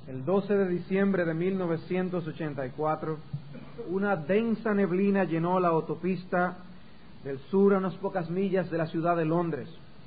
El 12 de diciembre de 1984, una densa neblina llenó la autopista del sur a unas pocas millas de la ciudad de Londres.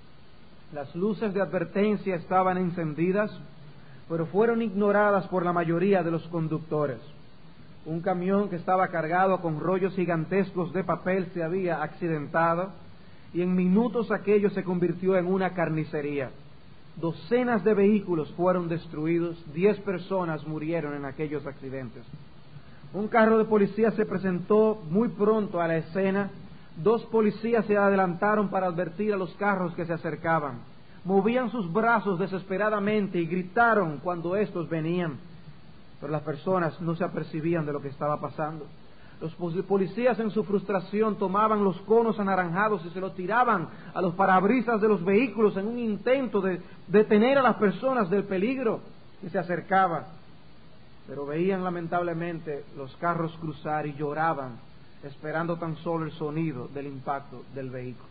Las luces de advertencia estaban encendidas, pero fueron ignoradas por la mayoría de los conductores. Un camión que estaba cargado con rollos gigantescos de papel se había accidentado y en minutos aquello se convirtió en una carnicería. Docenas de vehículos fueron destruidos, 10 personas murieron en aquellos accidentes. Un carro de policía se presentó muy pronto a la escena. 2 policías se adelantaron para advertir a los carros que se acercaban. Movían sus brazos desesperadamente y gritaron cuando estos venían, pero las personas no se apercibían de lo que estaba pasando. Los policías en su frustración tomaban los conos anaranjados y se los tiraban a los parabrisas de los vehículos en un intento de detener a las personas del peligro que se acercaba. Pero veían lamentablemente los carros cruzar y lloraban, esperando tan solo el sonido del impacto del vehículo.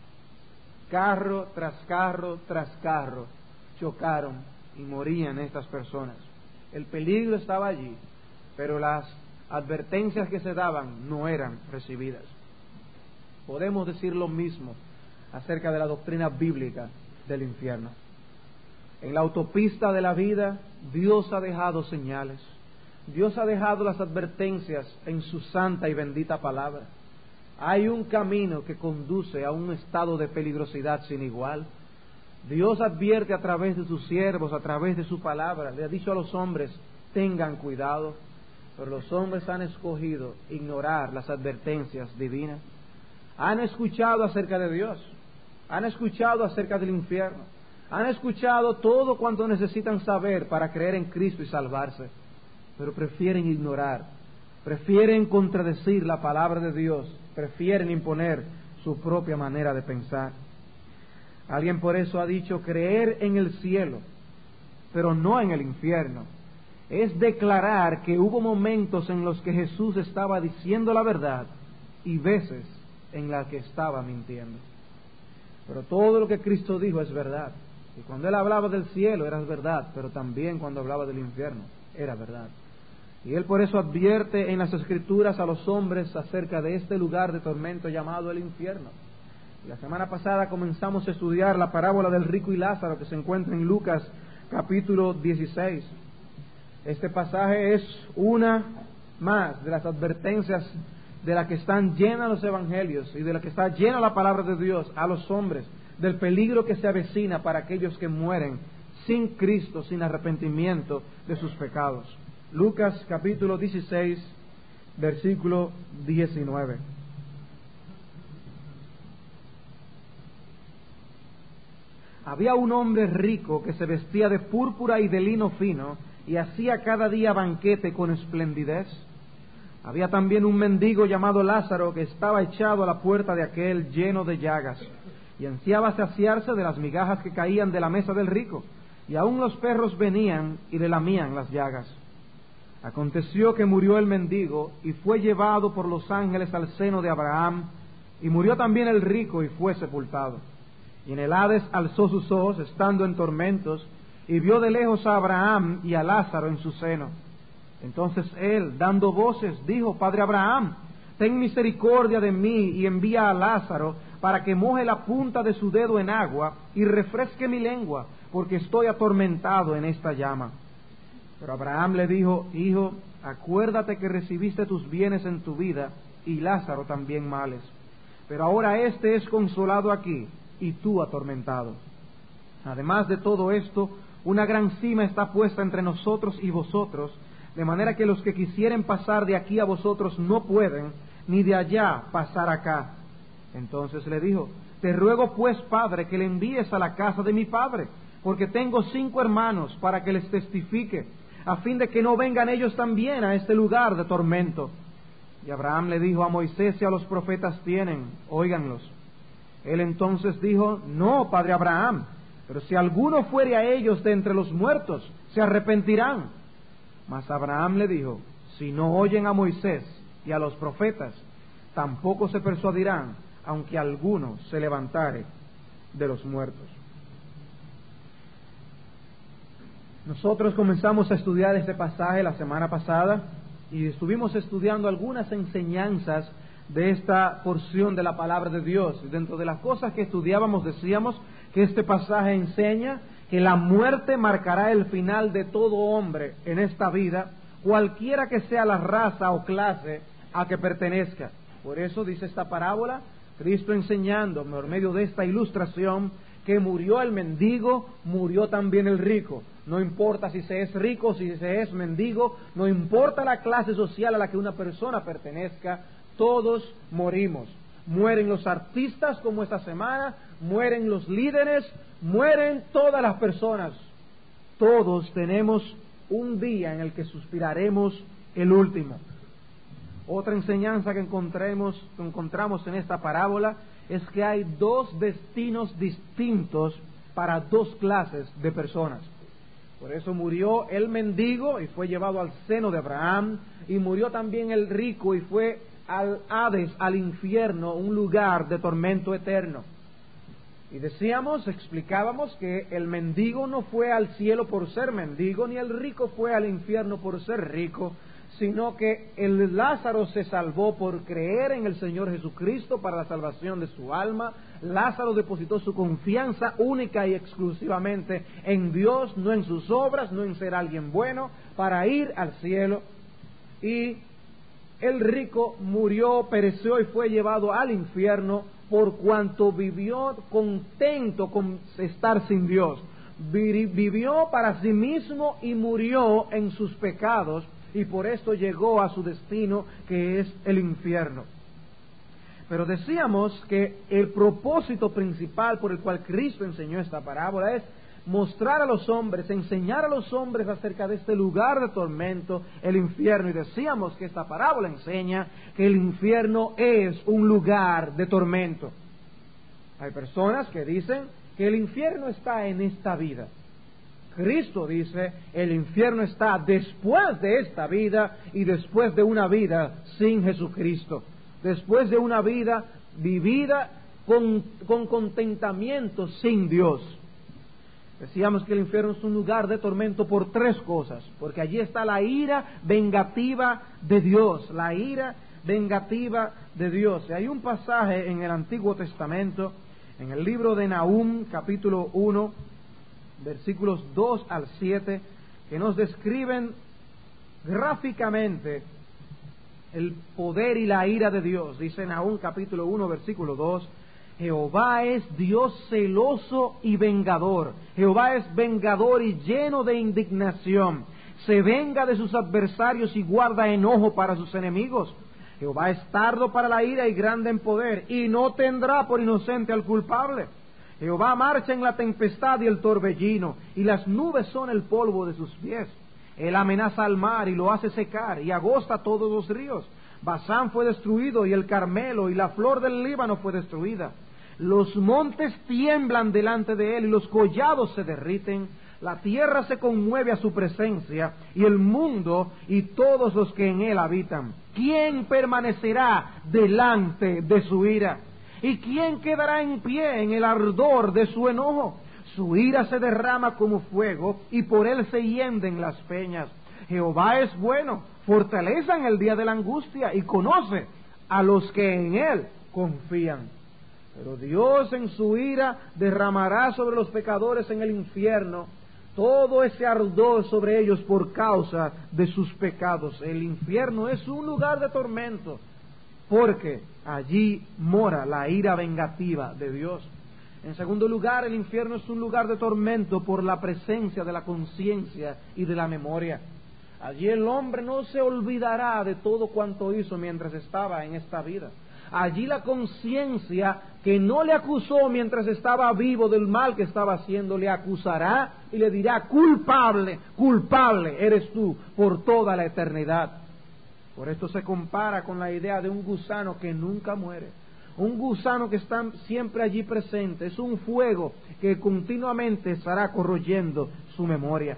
Carro tras carro tras carro chocaron y morían estas personas. El peligro estaba allí, pero las advertencias que se daban no eran recibidas. Podemos decir lo mismo acerca de la doctrina bíblica del infierno. En la autopista de la vida, Dios ha dejado señales. Dios ha dejado las advertencias en su santa y bendita palabra. Hay un camino que conduce a un estado de peligrosidad sin igual. Dios advierte a través de sus siervos, a través de su palabra. Le ha dicho a los hombres, tengan cuidado. Pero los hombres han escogido ignorar las advertencias divinas. Han escuchado acerca de Dios, han escuchado acerca del infierno, han escuchado todo cuanto necesitan saber para creer en Cristo y salvarse, pero prefieren ignorar, prefieren contradecir la palabra de Dios, prefieren imponer su propia manera de pensar. Alguien por eso ha dicho, creer en el cielo, pero no en el infierno, es declarar que hubo momentos en los que Jesús estaba diciendo la verdad y veces en las que estaba mintiendo. Pero todo lo que Cristo dijo es verdad. Y cuando Él hablaba del cielo era verdad, pero también cuando hablaba del infierno era verdad. Y Él por eso advierte en las Escrituras a los hombres acerca de este lugar de tormento llamado el infierno. Y la semana pasada comenzamos a estudiar la parábola del rico y Lázaro que se encuentra en Lucas capítulo 16. Este pasaje es una más de las advertencias de la que están llenas los evangelios y de la que está llena la palabra de Dios a los hombres, del peligro que se avecina para aquellos que mueren sin Cristo, sin arrepentimiento de sus pecados. Lucas capítulo 16, versículo 19. Había un hombre rico que se vestía de púrpura y de lino fino y hacía cada día banquete con esplendidez. Había también un mendigo llamado Lázaro que estaba echado a la puerta de aquel lleno de llagas y ansiaba saciarse de las migajas que caían de la mesa del rico, y aun los perros venían y le lamían las llagas. Aconteció que murió el mendigo y fue llevado por los ángeles al seno de Abraham, y murió también el rico y fue sepultado. Y en el Hades alzó sus ojos, estando en tormentos, y vio de lejos a Abraham y a Lázaro en su seno. Entonces él, dando voces, dijo, Padre Abraham, ten misericordia de mí y envía a Lázaro para que moje la punta de su dedo en agua y refresque mi lengua, porque estoy atormentado en esta llama. Pero Abraham le dijo, Hijo, acuérdate que recibiste tus bienes en tu vida y Lázaro también males. Pero ahora éste es consolado aquí y tú atormentado. Además de todo esto, una gran cima está puesta entre nosotros y vosotros, de manera que los que quisieren pasar de aquí a vosotros no pueden, ni de allá pasar acá. Entonces le dijo, te ruego pues, Padre, que le envíes a la casa de mi padre, porque tengo 5 hermanos, para que les testifique, a fin de que no vengan ellos también a este lugar de tormento. Y Abraham le dijo, a Moisés y a los profetas tienen, óiganlos. Él entonces dijo, no, Padre Abraham, pero si alguno fuere a ellos de entre los muertos, se arrepentirán. Mas Abraham le dijo, si no oyen a Moisés y a los profetas, tampoco se persuadirán, aunque alguno se levantare de los muertos. Nosotros comenzamos a estudiar este pasaje la semana pasada y estuvimos estudiando algunas enseñanzas de esta porción de la palabra de Dios. Dentro de las cosas que estudiábamos decíamos que este pasaje enseña que la muerte marcará el final de todo hombre en esta vida, cualquiera que sea la raza o clase a que pertenezca. Por eso dice esta parábola, Cristo enseñando por medio de esta ilustración que murió el mendigo, murió también el rico. No importa si se es rico, si se es mendigo, no importa la clase social a la que una persona pertenezca, todos morimos. Mueren los artistas como esta semana, mueren los líderes, mueren todas las personas. Todos tenemos un día en el que suspiraremos el último. Otra enseñanza que encontramos en esta parábola es que hay dos destinos distintos para dos clases de personas. Por eso murió el mendigo y fue llevado al seno de Abraham, y murió también el rico y fue al Hades, al infierno, un lugar de tormento eterno. Y explicábamos que el mendigo no fue al cielo por ser mendigo, ni el rico fue al infierno por ser rico, sino que el Lázaro se salvó por creer en el Señor Jesucristo para la salvación de su alma. Lázaro depositó su confianza única y exclusivamente en Dios, no en sus obras, no en ser alguien bueno, para ir al cielo. Y el rico murió, pereció y fue llevado al infierno por cuanto vivió contento con estar sin Dios. Vivió para sí mismo y murió en sus pecados, y por esto llegó a su destino, que es el infierno. Pero decíamos que el propósito principal por el cual Cristo enseñó esta parábola es mostrar a los hombres, enseñar a los hombres acerca de este lugar de tormento, el infierno. Y decíamos que esta parábola enseña que el infierno es un lugar de tormento. Hay personas que dicen que el infierno está en esta vida. Cristo dice, el infierno está después de esta vida y después de una vida sin Jesucristo. Después de una vida vivida con contentamiento sin Dios. Decíamos que el infierno es un lugar de tormento por tres cosas, porque allí está la ira vengativa de Dios, la ira vengativa de Dios. Y hay un pasaje en el Antiguo Testamento, en el libro de Nahum, capítulo 1, versículos 2 al 7, que nos describen gráficamente el poder y la ira de Dios. Dice Nahum capítulo 1, versículo 2, Jehová es Dios celoso y vengador. Jehová es vengador y lleno de indignación. Se venga de sus adversarios y guarda enojo para sus enemigos. Jehová es tardo para la ira y grande en poder, y no tendrá por inocente al culpable. Jehová marcha en la tempestad y el torbellino, y las nubes son el polvo de sus pies. Él amenaza al mar y lo hace secar, y agosta todos los ríos. Basán fue destruido, y el Carmelo, y la flor del Líbano fue destruida. Los montes tiemblan delante de él, y los collados se derriten. La tierra se conmueve a su presencia, y el mundo y todos los que en él habitan. ¿Quién permanecerá delante de su ira? ¿Y quién quedará en pie en el ardor de su enojo? Su ira se derrama como fuego, y por él se hienden las peñas. Jehová es bueno, fortaleza en el día de la angustia, y conoce a los que en él confían. Pero Dios en su ira derramará sobre los pecadores en el infierno todo ese ardor sobre ellos por causa de sus pecados. El infierno es un lugar de tormento, porque allí mora la ira vengativa de Dios. En segundo lugar, el infierno es un lugar de tormento por la presencia de la conciencia y de la memoria. Allí el hombre no se olvidará de todo cuanto hizo mientras estaba en esta vida. Allí la conciencia que no le acusó mientras estaba vivo del mal que estaba haciendo, le acusará y le dirá: culpable, culpable eres tú por toda la eternidad. Por esto se compara con la idea de un gusano que nunca muere, un gusano que está siempre allí presente. Es un fuego que continuamente estará corroyendo su memoria.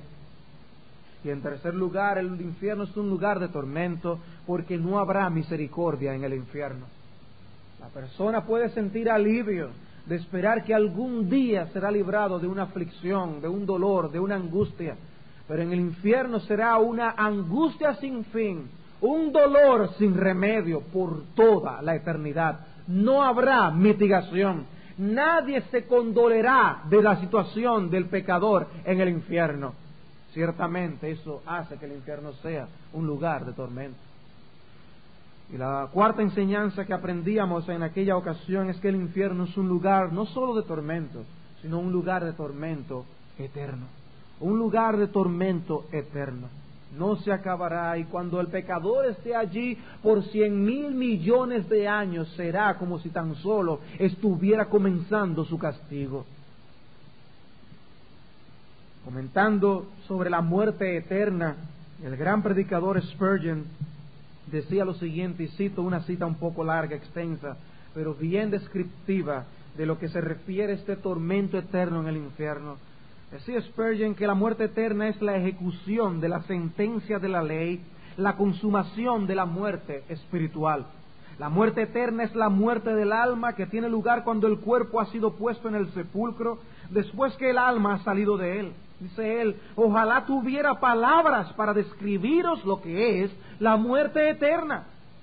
Y en tercer lugar, el infierno es un lugar de tormento porque no habrá misericordia en el infierno. La persona puede sentir alivio de esperar que algún día será librado de una aflicción, de un dolor, de una angustia, pero en el infierno será una angustia sin fin, un dolor sin remedio por toda la eternidad. No habrá mitigación. Nadie se condolerá de la situación del pecador en el infierno. Ciertamente eso hace que el infierno sea un lugar de tormento. Y la cuarta enseñanza que aprendíamos en aquella ocasión es que el infierno es un lugar no solo de tormento, sino un lugar de tormento eterno. Un lugar de tormento eterno. No se acabará, y cuando el pecador esté allí por 100,000 millones de años, será como si tan solo estuviera comenzando su castigo. Comentando sobre la muerte eterna, el gran predicador Spurgeon decía lo siguiente, y cito una cita un poco larga, extensa, pero bien descriptiva de lo que se refiere a este tormento eterno en el infierno. Decía Spurgeon que la muerte eterna es la ejecución de la sentencia de la ley, la consumación de la muerte espiritual. La muerte eterna es la muerte del alma que tiene lugar cuando el cuerpo ha sido puesto en el sepulcro, después que el alma ha salido de él. Dice él, ojalá tuviera palabras para describiros lo que es la muerte eterna.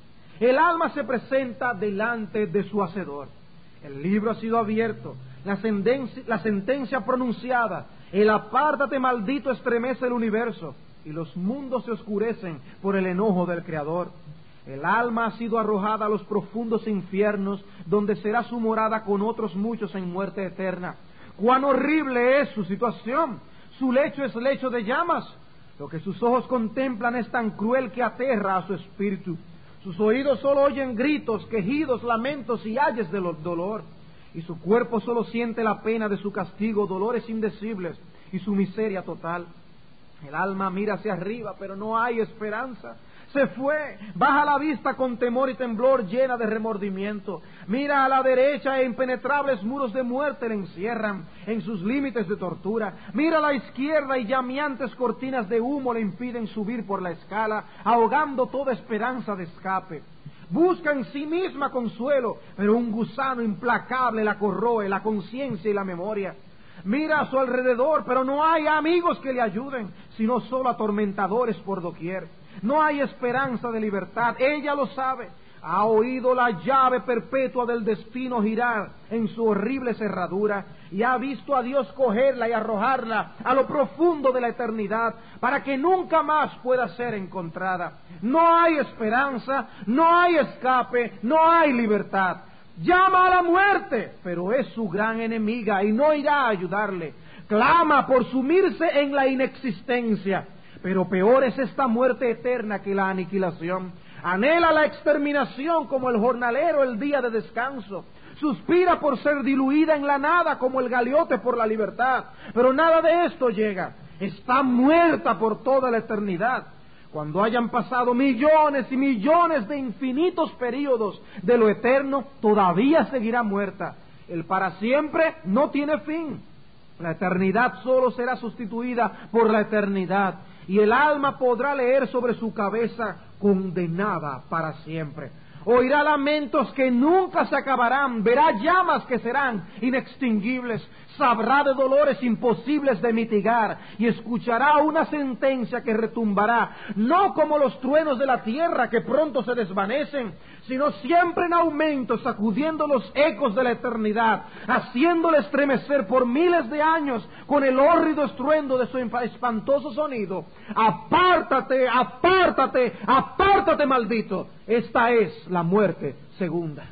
El alma se presenta delante de su hacedor. El libro ha sido abierto, la sentencia pronunciada, el apártate maldito estremece el universo, y los mundos se oscurecen por el enojo del Creador. El alma ha sido arrojada a los profundos infiernos, donde será su morada con otros muchos en muerte eterna. ¡Cuán horrible es su situación! Su lecho es lecho de llamas. Lo que sus ojos contemplan es tan cruel que aterra a su espíritu. Sus oídos solo oyen gritos, quejidos, lamentos y ayes de dolor. Y su cuerpo solo siente la pena de su castigo, dolores indecibles y su miseria total. El alma mira hacia arriba, pero no hay esperanza. Se fue, baja la vista con temor y temblor, llena de remordimiento. Mira a la derecha e impenetrables muros de muerte le encierran en sus límites de tortura. Mira a la izquierda y llameantes cortinas de humo le impiden subir por la escala, ahogando toda esperanza de escape. Busca en sí misma consuelo, pero un gusano implacable la corroe, la conciencia y la memoria. Mira a su alrededor, pero no hay amigos que le ayuden, sino solo atormentadores por doquier. No hay esperanza de libertad, ella lo sabe. Ha oído la llave perpetua del destino girar en su horrible cerradura y ha visto a Dios cogerla y arrojarla a lo profundo de la eternidad para que nunca más pueda ser encontrada. No hay esperanza, no hay escape, no hay libertad. Llama a la muerte, pero es su gran enemiga y no irá a ayudarle. Clama por sumirse en la inexistencia, pero peor es esta muerte eterna que la aniquilación. Anhela la exterminación como el jornalero el día de descanso. Suspira por ser diluida en la nada como el galiote por la libertad. Pero nada de esto llega. Está muerta por toda la eternidad. Cuando hayan pasado millones y millones de infinitos períodos de lo eterno, todavía seguirá muerta. El para siempre no tiene fin. La eternidad solo será sustituida por la eternidad. Y el alma podrá leer sobre su cabeza condenada para siempre. Oirá lamentos que nunca se acabarán, verá llamas que serán inextinguibles, sabrá de dolores imposibles de mitigar y escuchará una sentencia que retumbará, no como los truenos de la tierra que pronto se desvanecen, sino siempre en aumento, sacudiendo los ecos de la eternidad, haciéndole estremecer por miles de años con el hórrido estruendo de su espantoso sonido. Apártate, apártate, apártate, maldito. Esta es la muerte segunda.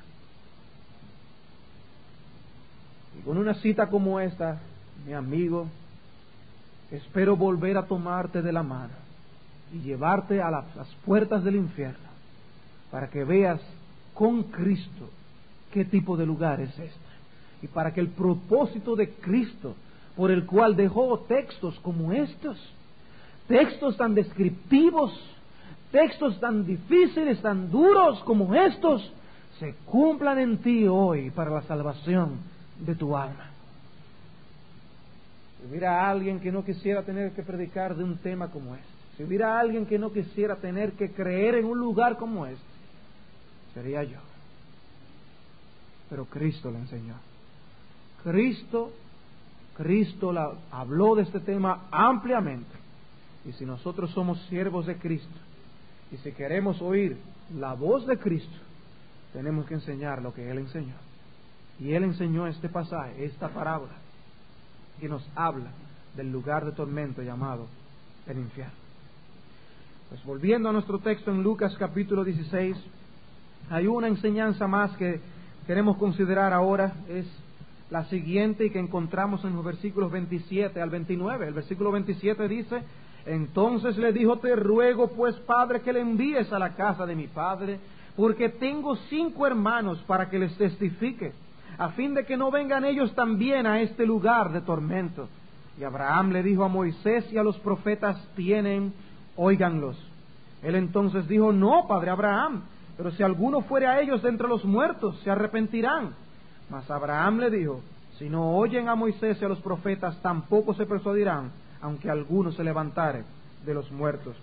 Y con una cita como esta, mi amigo, espero volver a tomarte de la mano y llevarte a las puertas del infierno para que veas con Cristo qué tipo de lugar es este, y para que el propósito de Cristo, por el cual dejó textos como estos, textos tan descriptivos, textos tan difíciles, tan duros como estos, se cumplan en ti hoy para la salvación de tu alma. Si hubiera alguien que no quisiera tener que predicar de un tema como este, si hubiera alguien que no quisiera tener que creer en un lugar como este, sería yo. Pero Cristo le enseñó. Cristo habló de este tema ampliamente. Y si nosotros somos siervos de Cristo, y si queremos oír la voz de Cristo, tenemos que enseñar lo que Él enseñó. Y Él enseñó este pasaje, esta parábola, que nos habla del lugar de tormento llamado el infierno. Pues volviendo a nuestro texto en Lucas capítulo 16, hay una enseñanza más que queremos considerar ahora, es la siguiente, y que encontramos en los versículos 27 al 29. El versículo 27 dice: entonces le dijo, te ruego pues, Padre, que le envíes a la casa de mi padre, porque tengo 5 hermanos, para que les testifique, a fin de que no vengan ellos también a este lugar de tormento. Y Abraham le dijo, a Moisés y a los profetas tienen, óiganlos. Él entonces dijo, no, padre Abraham, pero si alguno fuere a ellos de entre los muertos, se arrepentirán. Mas Abraham le dijo, si no oyen a Moisés y a los profetas, tampoco se persuadirán, aunque alguno se levantare de los muertos.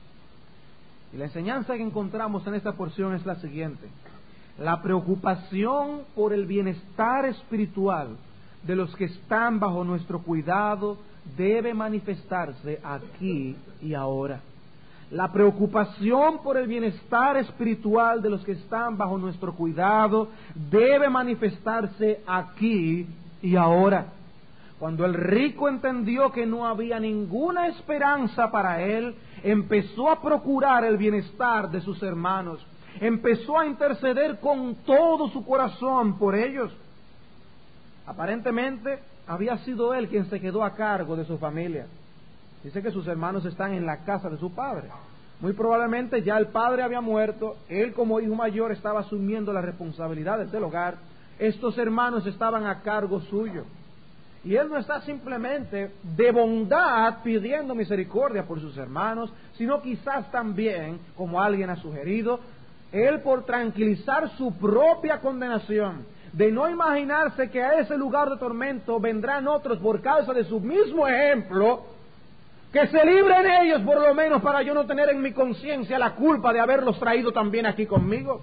Y la enseñanza que encontramos en esta porción es la siguiente: la preocupación por el bienestar espiritual de los que están bajo nuestro cuidado debe manifestarse aquí y ahora. La preocupación por el bienestar espiritual de los que están bajo nuestro cuidado debe manifestarse aquí y ahora. Cuando el rico entendió que no había ninguna esperanza para él, empezó a procurar el bienestar de sus hermanos, empezó a interceder con todo su corazón por ellos. Aparentemente había sido él quien se quedó a cargo de su familia. Dice que sus hermanos están en la casa de su padre. Muy probablemente ya el padre había muerto, él como hijo mayor estaba asumiendo las responsabilidades del hogar, estos hermanos estaban a cargo suyo. Y él no está simplemente de bondad pidiendo misericordia por sus hermanos, sino quizás también, como alguien ha sugerido, él por tranquilizar su propia condenación, de no imaginarse que a ese lugar de tormento vendrán otros por causa de su mismo ejemplo, que se libren ellos por lo menos para yo no tener en mi conciencia la culpa de haberlos traído también aquí conmigo.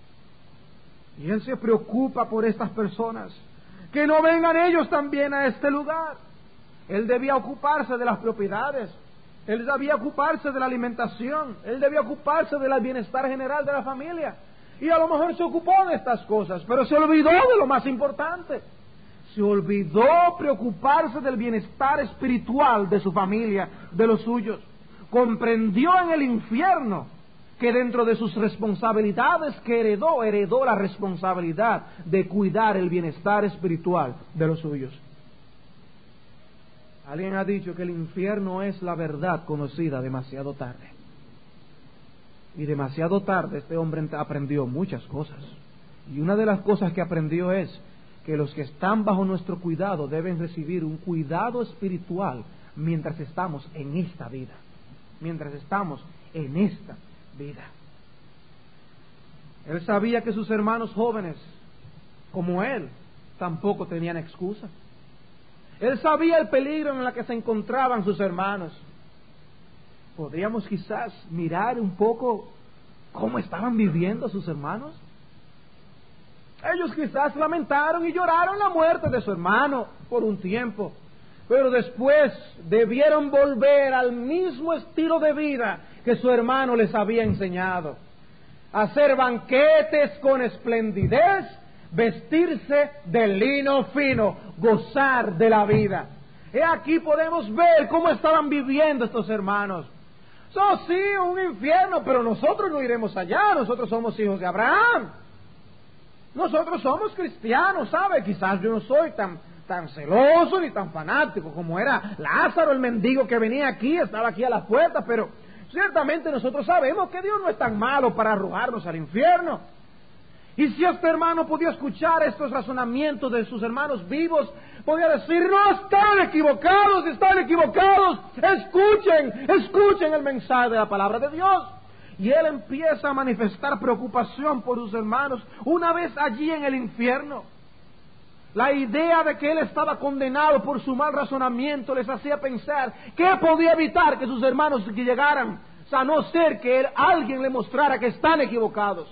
Y él se preocupa por estas personas, que no vengan ellos también a este lugar. Él debía ocuparse de las propiedades, él debía ocuparse de la alimentación, él debía ocuparse del bienestar general de la familia. Y a lo mejor se ocupó de estas cosas, pero se olvidó de lo más importante. Se olvidó preocuparse del bienestar espiritual de su familia, de los suyos. Comprendió en el infierno que dentro de sus responsabilidades que heredó la responsabilidad de cuidar el bienestar espiritual de los suyos. Alguien ha dicho que el infierno es la verdad conocida demasiado tarde. Y demasiado tarde este hombre aprendió muchas cosas. Y una de las cosas que aprendió es que los que están bajo nuestro cuidado deben recibir un cuidado espiritual mientras estamos en esta vida. Mientras estamos en esta vida. Él sabía que sus hermanos jóvenes, como él, tampoco tenían excusa. Él sabía el peligro en el que se encontraban sus hermanos. Podríamos quizás mirar un poco cómo estaban viviendo sus hermanos. Ellos quizás lamentaron y lloraron la muerte de su hermano por un tiempo, pero después debieron volver al mismo estilo de vida que su hermano les había enseñado: hacer banquetes con esplendidez, vestirse de lino fino, gozar de la vida. He aquí podemos ver cómo estaban viviendo estos hermanos. Sí, un infierno, pero nosotros no iremos allá, nosotros somos hijos de Abraham. Nosotros somos cristianos, ¿sabe? Quizás yo no soy tan celoso ni tan fanático como era Lázaro, el mendigo que venía aquí, estaba aquí a las puertas, pero ciertamente nosotros sabemos que Dios no es tan malo para arrojarnos al infierno. Y si este hermano podía escuchar estos razonamientos de sus hermanos vivos, podía decir: no, están equivocados, escuchen el mensaje de la palabra de Dios. Y él empieza a manifestar preocupación por sus hermanos una vez allí en el infierno. La idea de que él estaba condenado por su mal razonamiento les hacía pensar que podía evitar que sus hermanos llegaran, a no ser que alguien le mostrara que están equivocados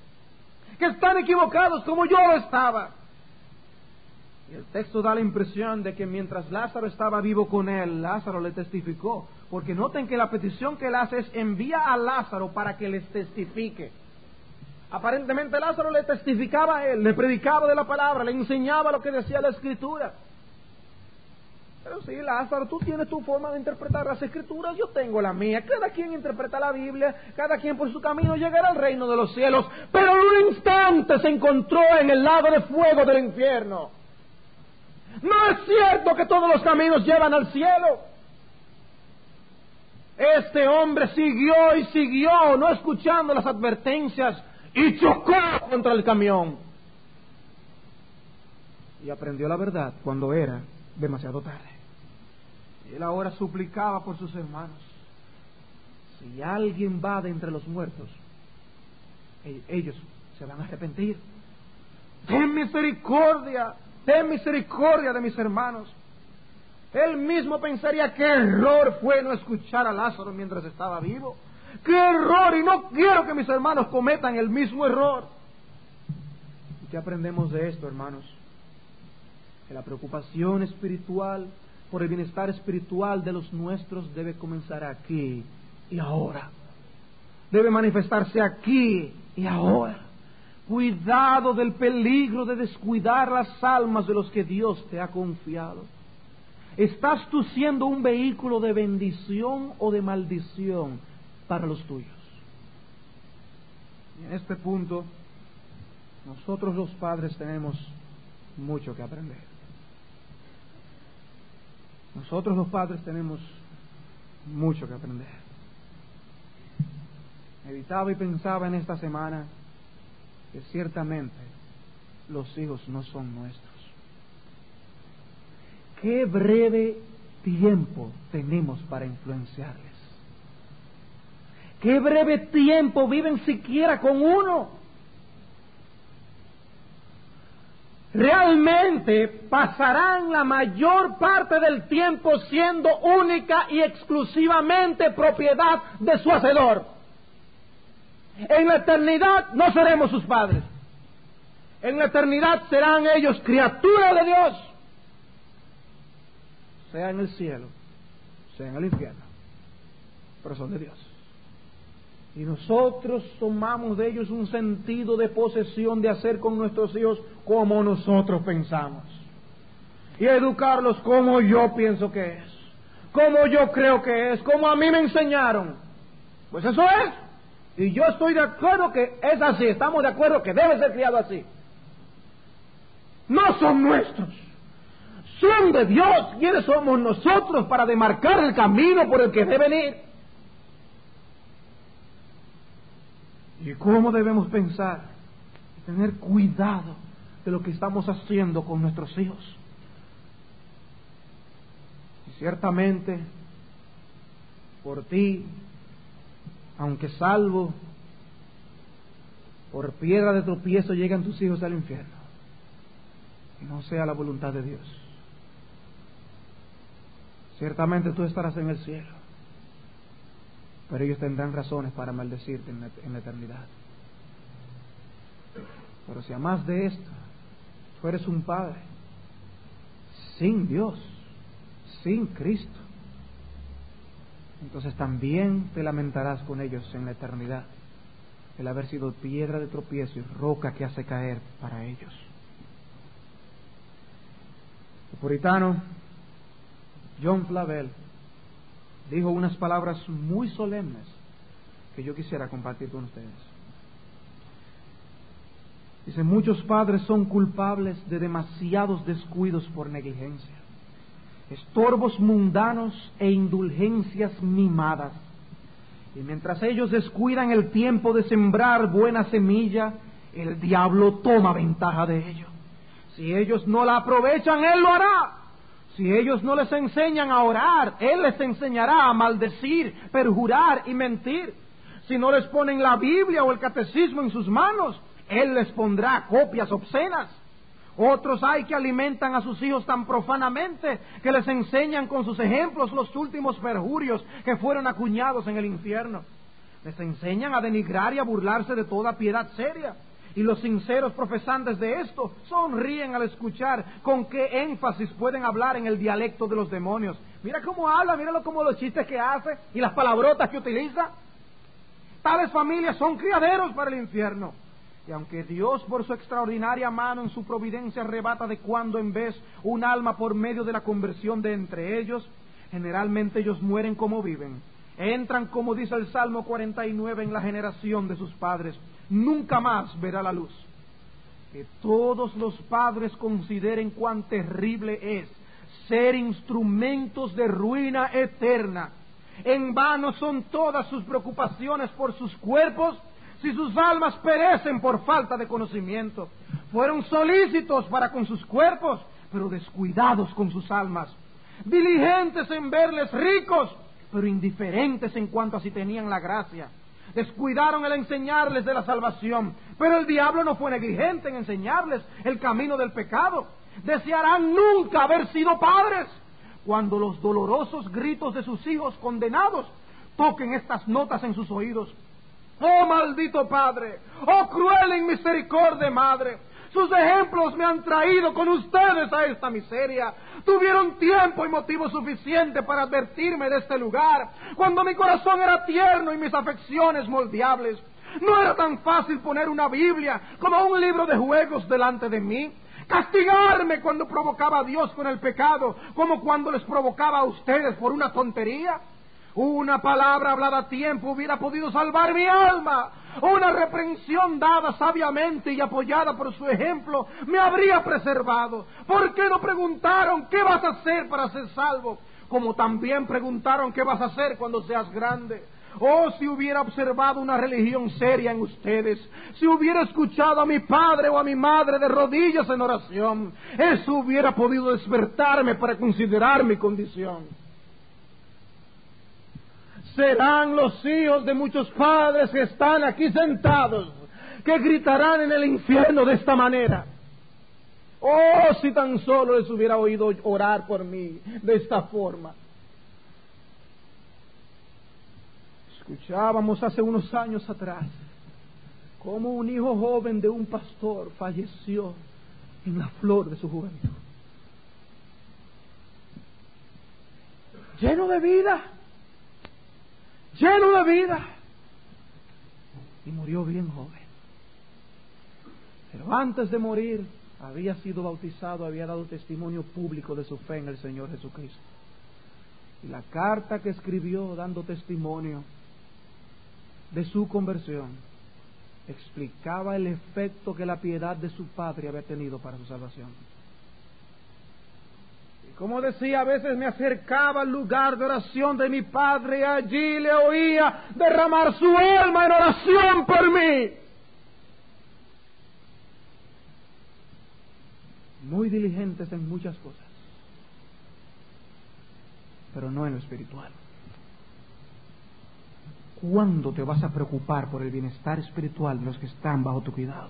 como yo lo estaba. Y el texto da la impresión de que mientras Lázaro estaba vivo con él, Lázaro le testificó Porque noten que la petición que él hace es: envía a Lázaro para que les testifique. Aparentemente Lázaro le testificaba a él, le predicaba de la palabra, le enseñaba lo que decía la Escritura. Pero sí, Lázaro, tú tienes tu forma de interpretar las Escrituras, yo tengo la mía. Cada quien interpreta la Biblia, cada quien por su camino llegará al reino de los cielos. Pero en un instante se encontró en el lago de fuego del infierno. No es cierto que todos los caminos llevan al cielo. Este hombre siguió y siguió, no escuchando las advertencias, y chocó contra el camión. Y aprendió la verdad cuando era demasiado tarde. Y él ahora suplicaba por sus hermanos: si alguien va de entre los muertos, ellos se van a arrepentir. Ten misericordia de mis hermanos. Él mismo pensaría: qué error fue no escuchar a Lázaro mientras estaba vivo. ¡Qué error! Y no quiero que mis hermanos cometan el mismo error. ¿Y qué aprendemos de esto, hermanos? Que la preocupación espiritual por el bienestar espiritual de los nuestros debe comenzar aquí y ahora. Debe manifestarse aquí y ahora. Cuidado del peligro de descuidar las almas de los que Dios te ha confiado. ¿Estás tú siendo un vehículo de bendición o de maldición para los tuyos? Y en este punto, nosotros los padres tenemos mucho que aprender. Nosotros los padres tenemos mucho que aprender. Meditaba y pensaba en esta semana que ciertamente los hijos no son nuestros. Qué breve tiempo tenemos para influenciarles. Qué breve tiempo viven siquiera con uno. Realmente pasarán la mayor parte del tiempo siendo única y exclusivamente propiedad de su hacedor. En la eternidad no seremos sus padres. En la eternidad serán ellos criaturas de Dios, sea en el cielo, sea en el infierno, pero son de Dios. Y nosotros tomamos de ellos un sentido de posesión, de hacer con nuestros hijos como nosotros pensamos, y educarlos como yo pienso que es, como yo creo que es, como a mí me enseñaron. Pues eso es. Y yo estoy de acuerdo que es así, estamos de acuerdo que debe ser criado así. No son nuestros, son de Dios. ¿Quiénes somos nosotros para demarcar el camino por el que deben ir? ¿Y cómo debemos pensar y tener cuidado de lo que estamos haciendo con nuestros hijos? Y ciertamente, por ti, aunque salvo, por piedra de tropiezo llegan tus hijos al infierno, y no sea la voluntad de Dios. Ciertamente tú estarás en el cielo, pero ellos tendrán razones para maldecirte en la eternidad. Pero si además de esto, tú eres un padre sin Dios, sin Cristo, entonces también te lamentarás con ellos en la eternidad el haber sido piedra de tropiezo y roca que hace caer para ellos. El puritano John Flavel dijo unas palabras muy solemnes que yo quisiera compartir con ustedes. Dice: muchos padres son culpables de demasiados descuidos por negligencia, estorbos mundanos e indulgencias mimadas. Y mientras ellos descuidan el tiempo de sembrar buena semilla, el diablo toma ventaja de ello. Si ellos no la aprovechan, él lo hará. Si ellos no les enseñan a orar, él les enseñará a maldecir, perjurar y mentir. Si no les ponen la Biblia o el catecismo en sus manos, él les pondrá copias obscenas. Otros hay que alimentan a sus hijos tan profanamente que les enseñan con sus ejemplos los últimos perjurios que fueron acuñados en el infierno. Les enseñan a denigrar y a burlarse de toda piedad seria. Y los sinceros profesantes de esto sonríen al escuchar con qué énfasis pueden hablar en el dialecto de los demonios, Mira cómo habla, míralo como los chistes que hace y las palabrotas que utiliza. Tales familias son criaderos para el infierno. Y aunque Dios por su extraordinaria mano en su providencia arrebata de cuando en vez un alma por medio de la conversión de entre ellos, generalmente ellos mueren como viven. Entran, como dice el Salmo 49, en la generación de sus padres. Nunca más verá la luz. Que todos los padres consideren cuán terrible es ser instrumentos de ruina eterna. En vano son todas sus preocupaciones por sus cuerpos, si sus almas perecen por falta de conocimiento. Fueron solícitos para con sus cuerpos, pero descuidados con sus almas. Diligentes en verles ricos, pero indiferentes en cuanto a si tenían la gracia. Descuidaron el enseñarles de la salvación, pero el diablo no fue negligente en enseñarles el camino del pecado. Desearán nunca haber sido padres, cuando los dolorosos gritos de sus hijos condenados toquen estas notas en sus oídos. Oh maldito padre, oh cruel e inmisericordia madre, sus ejemplos me han traído con ustedes a esta miseria. Tuvieron tiempo y motivo suficiente para advertirme de este lugar, cuando mi corazón era tierno y mis afecciones moldeables. No era tan fácil poner una Biblia como un libro de juegos delante de mí, castigarme cuando provocaba a Dios con el pecado, como cuando les provocaba a ustedes por una tontería. Una palabra hablada a tiempo hubiera podido salvar mi alma. Una reprensión dada sabiamente y apoyada por su ejemplo me habría preservado. ¿Por qué no preguntaron qué vas a hacer para ser salvo? Como también preguntaron qué vas a hacer cuando seas grande. Oh, si hubiera observado una religión seria en ustedes, si hubiera escuchado a mi padre o a mi madre de rodillas en oración, eso hubiera podido despertarme para considerar mi condición. Serán los hijos de muchos padres que están aquí sentados, que gritarán en el infierno de esta manera. Oh, si tan solo les hubiera oído orar por mí de esta forma. Escuchábamos hace unos años atrás cómo un hijo joven de un pastor falleció en la flor de su juventud. Lleno de vida, y murió bien joven. Pero antes de morir había sido bautizado, había dado testimonio público de su fe en el Señor Jesucristo. Y la carta que escribió dando testimonio de su conversión explicaba el efecto que la piedad de su padre había tenido para su salvación. Y como decía, a veces me acercaba al lugar de oración de mi padre y allí le oía derramar su alma en oración por mí. Muy diligentes en muchas cosas, pero no en lo espiritual. ¿Cuándo te vas a preocupar por el bienestar espiritual de los que están bajo tu cuidado?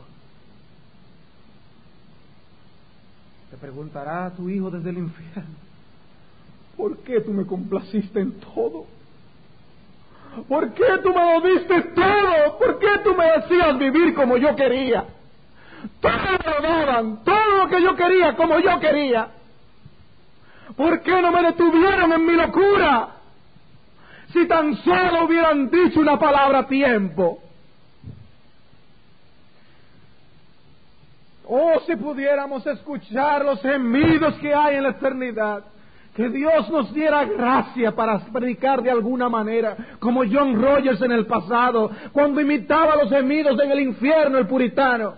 Te preguntará tu hijo desde el infierno: ¿por qué tú me complaciste en todo? ¿Por qué tú me lo diste todo? ¿Por qué tú me hacías vivir como yo quería? Todo me lo daban, todo lo que yo quería, como yo quería. ¿Por qué no me detuvieron en mi locura? Si tan solo hubieran dicho una palabra a tiempo. Oh, si pudiéramos escuchar los gemidos que hay en la eternidad. Que Dios nos diera gracia para predicar de alguna manera, como John Rogers en el pasado, cuando imitaba los gemidos en el infierno, el puritano.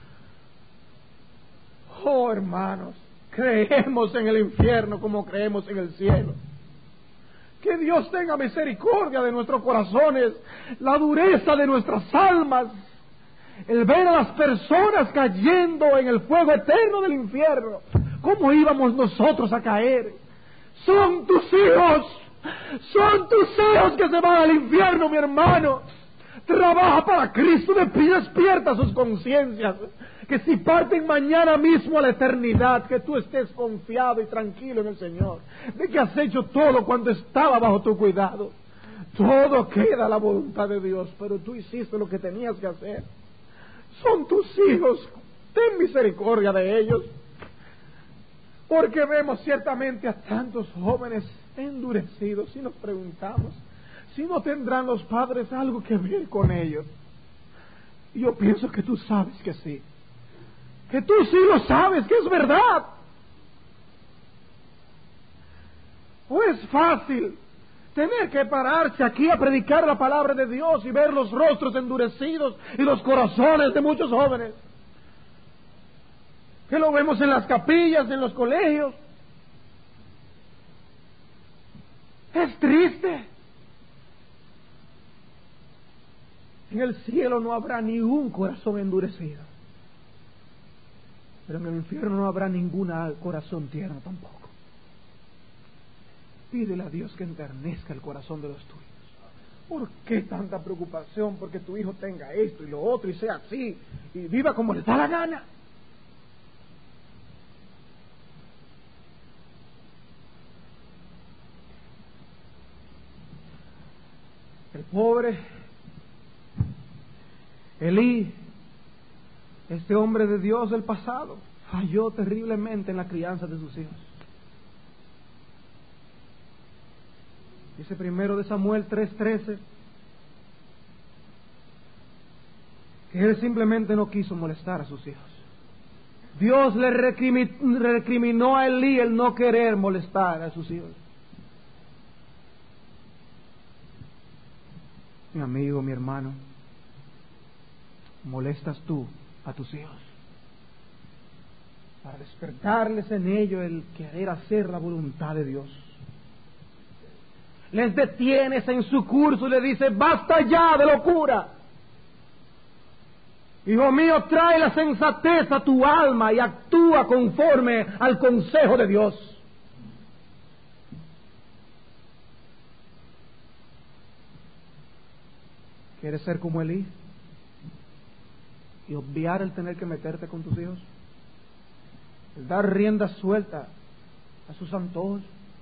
Oh, hermanos, creemos en el infierno como creemos en el cielo. Que Dios tenga misericordia de nuestros corazones, la dureza de nuestras almas, el ver a las personas cayendo en el fuego eterno del infierno. ¿Cómo íbamos nosotros a caer? Son tus hijos que se van al infierno, mi hermano. Trabaja para Cristo, despierta sus conciencias, que si parten mañana mismo a la eternidad, que tú estés confiado y tranquilo en el Señor, de que has hecho todo cuando estaba bajo tu cuidado. Todo queda a la voluntad de Dios, pero tú hiciste lo que tenías que hacer. Son tus hijos, ten misericordia de ellos, porque vemos ciertamente a tantos jóvenes endurecidos, si nos preguntamos, si no tendrán los padres algo que ver con ellos. Y yo pienso que tú sabes que sí, que tú sí lo sabes, que es verdad. ¿O es fácil tener que pararse aquí a predicar la palabra de Dios y ver los rostros endurecidos y los corazones de muchos jóvenes? Que lo vemos en las capillas, en los colegios. Es triste. En el cielo no habrá ni un corazón endurecido, pero en el infierno no habrá ningún corazón tierno tampoco. Pídele a Dios que enternezca el corazón de los tuyos. ¿Por qué tanta preocupación porque tu hijo tenga esto y lo otro y sea así y viva como le da la gana? El pobre Elí, este hombre de Dios del pasado, falló terriblemente en la crianza de sus hijos. Dice primero de Samuel 3:13 que él simplemente no quiso molestar a sus hijos. Dios le recriminó a Elí el no querer molestar a sus hijos. Mi amigo, mi hermano, ¿molestas tú a tus hijos para despertarles en ello el querer hacer la voluntad de Dios? Les detienes en su curso y le dices: basta ya de locura. Hijo mío, trae la sensatez a tu alma y actúa conforme al consejo de Dios. ¿Quieres ser como Elí y obviar el tener que meterte con tus hijos? El dar rienda suelta a sus antojos.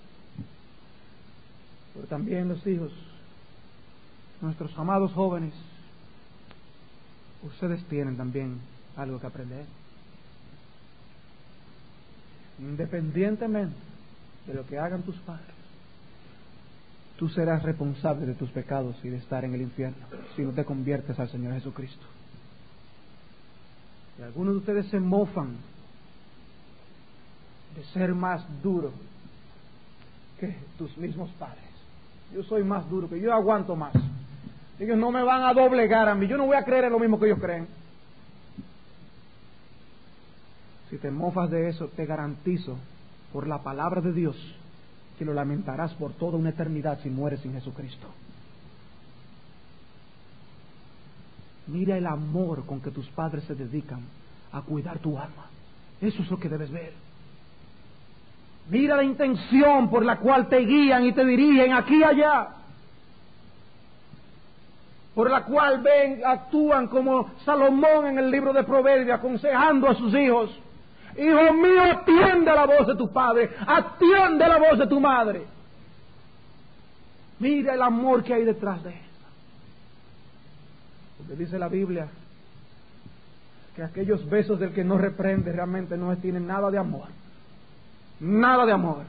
Pero también los hijos, nuestros amados jóvenes, ustedes tienen también algo que aprender. Independientemente de lo que hagan tus padres, tú serás responsable de tus pecados y de estar en el infierno si no te conviertes al Señor Jesucristo. Y algunos de ustedes se mofan de ser más duro que tus mismos padres. Yo soy más duro, que yo aguanto más. Ellos no me van a doblegar a mí. Yo no voy a creer en lo mismo que ellos creen. Si te mofas de eso, te garantizo por la palabra de Dios que lo lamentarás por toda una eternidad si mueres sin Jesucristo. Mira el amor con que tus padres se dedican a cuidar tu alma. Eso es lo que debes ver. Mira la intención por la cual te guían y te dirigen aquí y allá, por la cual actúan como Salomón en el libro de Proverbios, aconsejando a sus hijos: hijo mío, atiende a la voz de tu padre, atiende a la voz de tu madre. Mira el amor que hay detrás de eso. Porque dice la Biblia que aquellos besos del que no reprende realmente no tienen nada de amor. Nada de amor.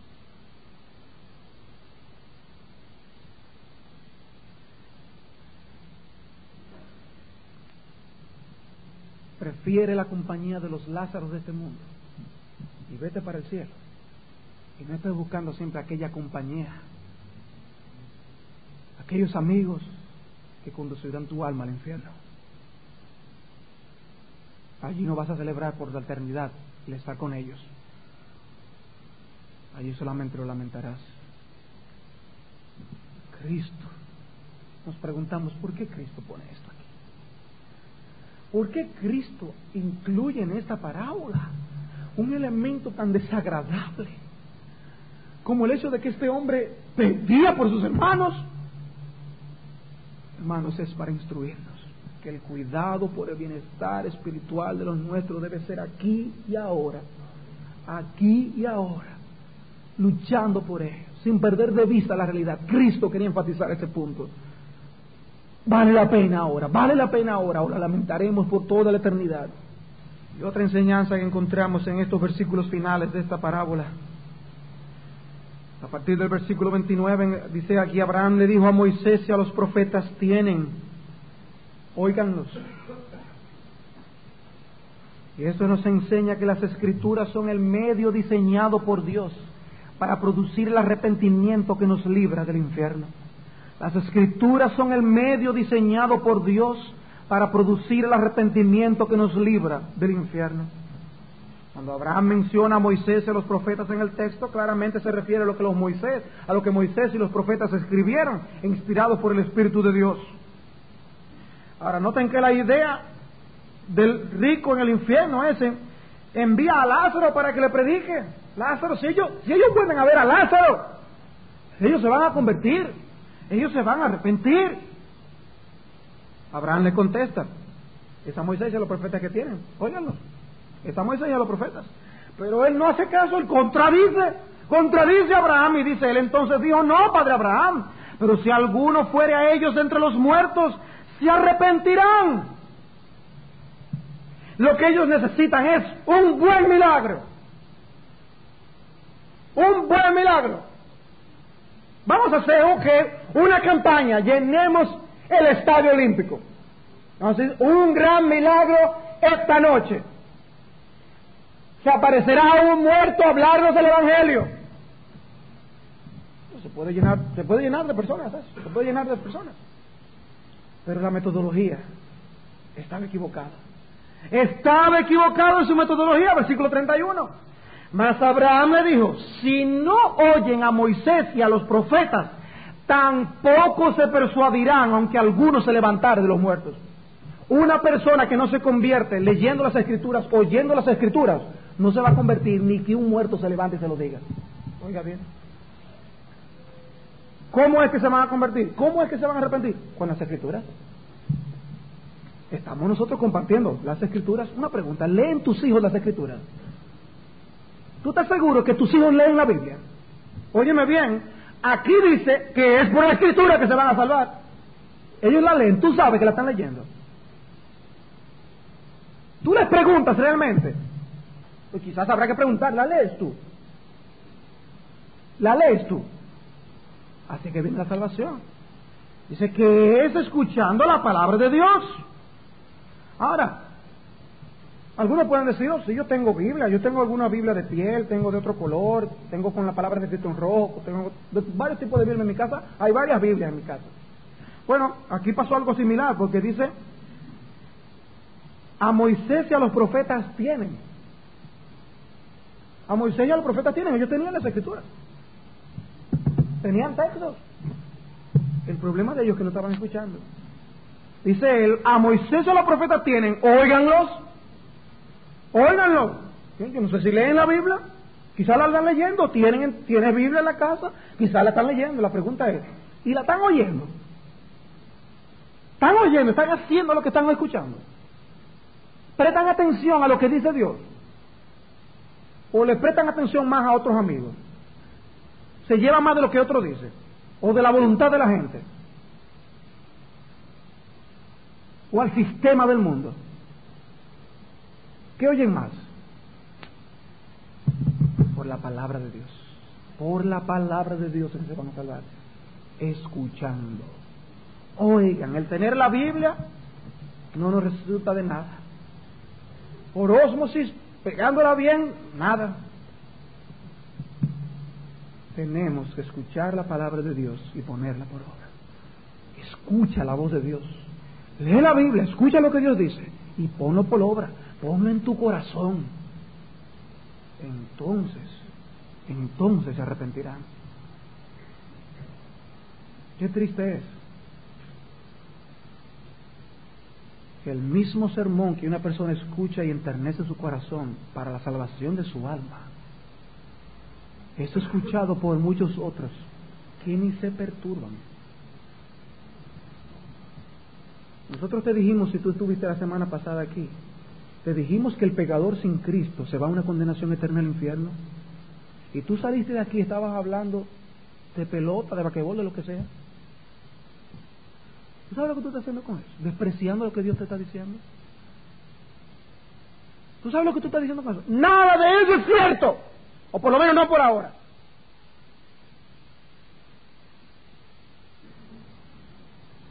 Prefiere la compañía de los Lázaros de este mundo y vete para el cielo. Y no estés buscando siempre aquella compañía, aquellos amigos que conducirán tu alma al infierno. Allí no vas a celebrar por la eternidad el estar con ellos. Allí solamente lo lamentarás. Cristo. Nos preguntamos, ¿por qué Cristo pone esto aquí? ¿Por qué Cristo incluye en esta parábola un elemento tan desagradable como el hecho de que este hombre pedía por sus hermanos? Hermanos, es para instruirnos que el cuidado por el bienestar espiritual de los nuestros debe ser aquí y ahora, luchando por ello, sin perder de vista la realidad. Cristo quería enfatizar ese punto. Vale la pena ahora, ahora lamentaremos por toda la eternidad. Y otra enseñanza que encontramos en estos versículos finales de esta parábola A partir del versículo 29 dice aquí: Abraham le dijo a Moisés y a los profetas tienen, óiganlos. Y eso nos enseña que las Escrituras son el medio diseñado por Dios para producir el arrepentimiento que nos libra del infierno. Las Escrituras son el medio diseñado por Dios para producir el arrepentimiento que nos libra del infierno. Cuando Abraham menciona a Moisés y a los profetas en el texto, claramente se refiere a lo que Moisés y los profetas escribieron, inspirados por el Espíritu de Dios. Ahora, noten que la idea del rico en el infierno ese envía a Lázaro para que le predique. Lázaro, si ellos vuelven a ver a Lázaro, ellos se van a convertir, ellos se van a arrepentir. Abraham le contesta: es a Moisés y a los profetas que tienen, óiganlos, es a Moisés y a los profetas. Pero él no hace caso, él contradice a Abraham, y dice él: entonces dijo, no, padre Abraham, pero si alguno fuere a ellos entre los muertos, se arrepentirán. Lo que ellos necesitan es un buen milagro. Un buen milagro. Vamos a hacer una campaña, llenemos el Estadio Olímpico. Vamos a hacer un gran milagro esta noche. Se aparecerá un muerto a hablarnos del Evangelio. Se puede llenar de personas, ¿sabes? Se puede llenar de personas. Pero la metodología estaba equivocada. Estaba equivocado en su metodología, versículo 31. Mas Abraham le dijo: si no oyen a Moisés y a los profetas, tampoco se persuadirán, aunque alguno se levantare de los muertos. Una persona que no se convierte leyendo las Escrituras, oyendo las Escrituras, no se va a convertir ni que un muerto se levante y se lo diga. Oiga bien. ¿Cómo es que se van a convertir? ¿Cómo es que se van a arrepentir? Con las Escrituras. Estamos nosotros compartiendo las Escrituras. Una pregunta: ¿leen tus hijos las Escrituras? ¿Tú estás seguro que tus hijos leen la Biblia? Óyeme bien, aquí dice que es por la Escritura que se van a salvar. Ellos la leen, tú sabes que la están leyendo. Tú les preguntas realmente. Pues quizás habrá que preguntar: ¿la lees tú? ¿La lees tú? Así que viene la salvación. Dice que es escuchando la palabra de Dios. Ahora, algunos pueden decir: oh, sí, yo tengo Biblia, yo tengo alguna Biblia de piel, tengo de otro color, tengo con la palabra escrita en rojo, tengo varios tipos de Biblia en mi casa. Hay varias Biblias en mi casa. Bueno, aquí pasó algo similar, porque dice: a Moisés y a los profetas tienen. A Moisés y a los profetas tienen, ellos tenían las Escrituras. Tenían textos. El problema de ellos es que no estaban escuchando. Dice él: a Moisés y a los profetas tienen, óiganlos. Óiganlos. Yo no sé si leen la Biblia, quizás la están leyendo. ¿Tienes Biblia en la casa? Quizás la están leyendo. La pregunta es: ¿y la están oyendo? ¿Están oyendo? ¿Están haciendo lo que están escuchando? ¿Prestan atención a lo que dice Dios? ¿O le prestan atención más a otros amigos? ¿Se lleva más de lo que otro dice? ¿O de la voluntad de la gente? ¿O al sistema del mundo? ¿Qué oyen más? Por la palabra de Dios. Por la palabra de Dios es que se van a salvar. Escuchando. Oigan, el tener la Biblia no nos resulta de nada. Por ósmosis, pegándola bien, nada. Tenemos que escuchar la palabra de Dios y ponerla por obra. Escucha la voz de Dios. Lee la Biblia, escucha lo que Dios dice y ponlo por obra. Ponlo en tu corazón. Entonces se arrepentirán. Qué triste es que el mismo sermón que una persona escucha y enternece su corazón para la salvación de su alma es escuchado por muchos otros que ni se perturban. Nosotros te dijimos, si tú estuviste la semana pasada aquí, te dijimos que el pecador sin Cristo se va a una condenación eterna al infierno. Y tú saliste de aquí y estabas hablando de pelota, de basquetbol, de lo que sea. ¿Tú sabes lo que tú estás haciendo con eso? Despreciando lo que Dios te está diciendo. ¿Tú sabes lo que tú estás diciendo con eso? Nada de eso es cierto. O por lo menos no por ahora.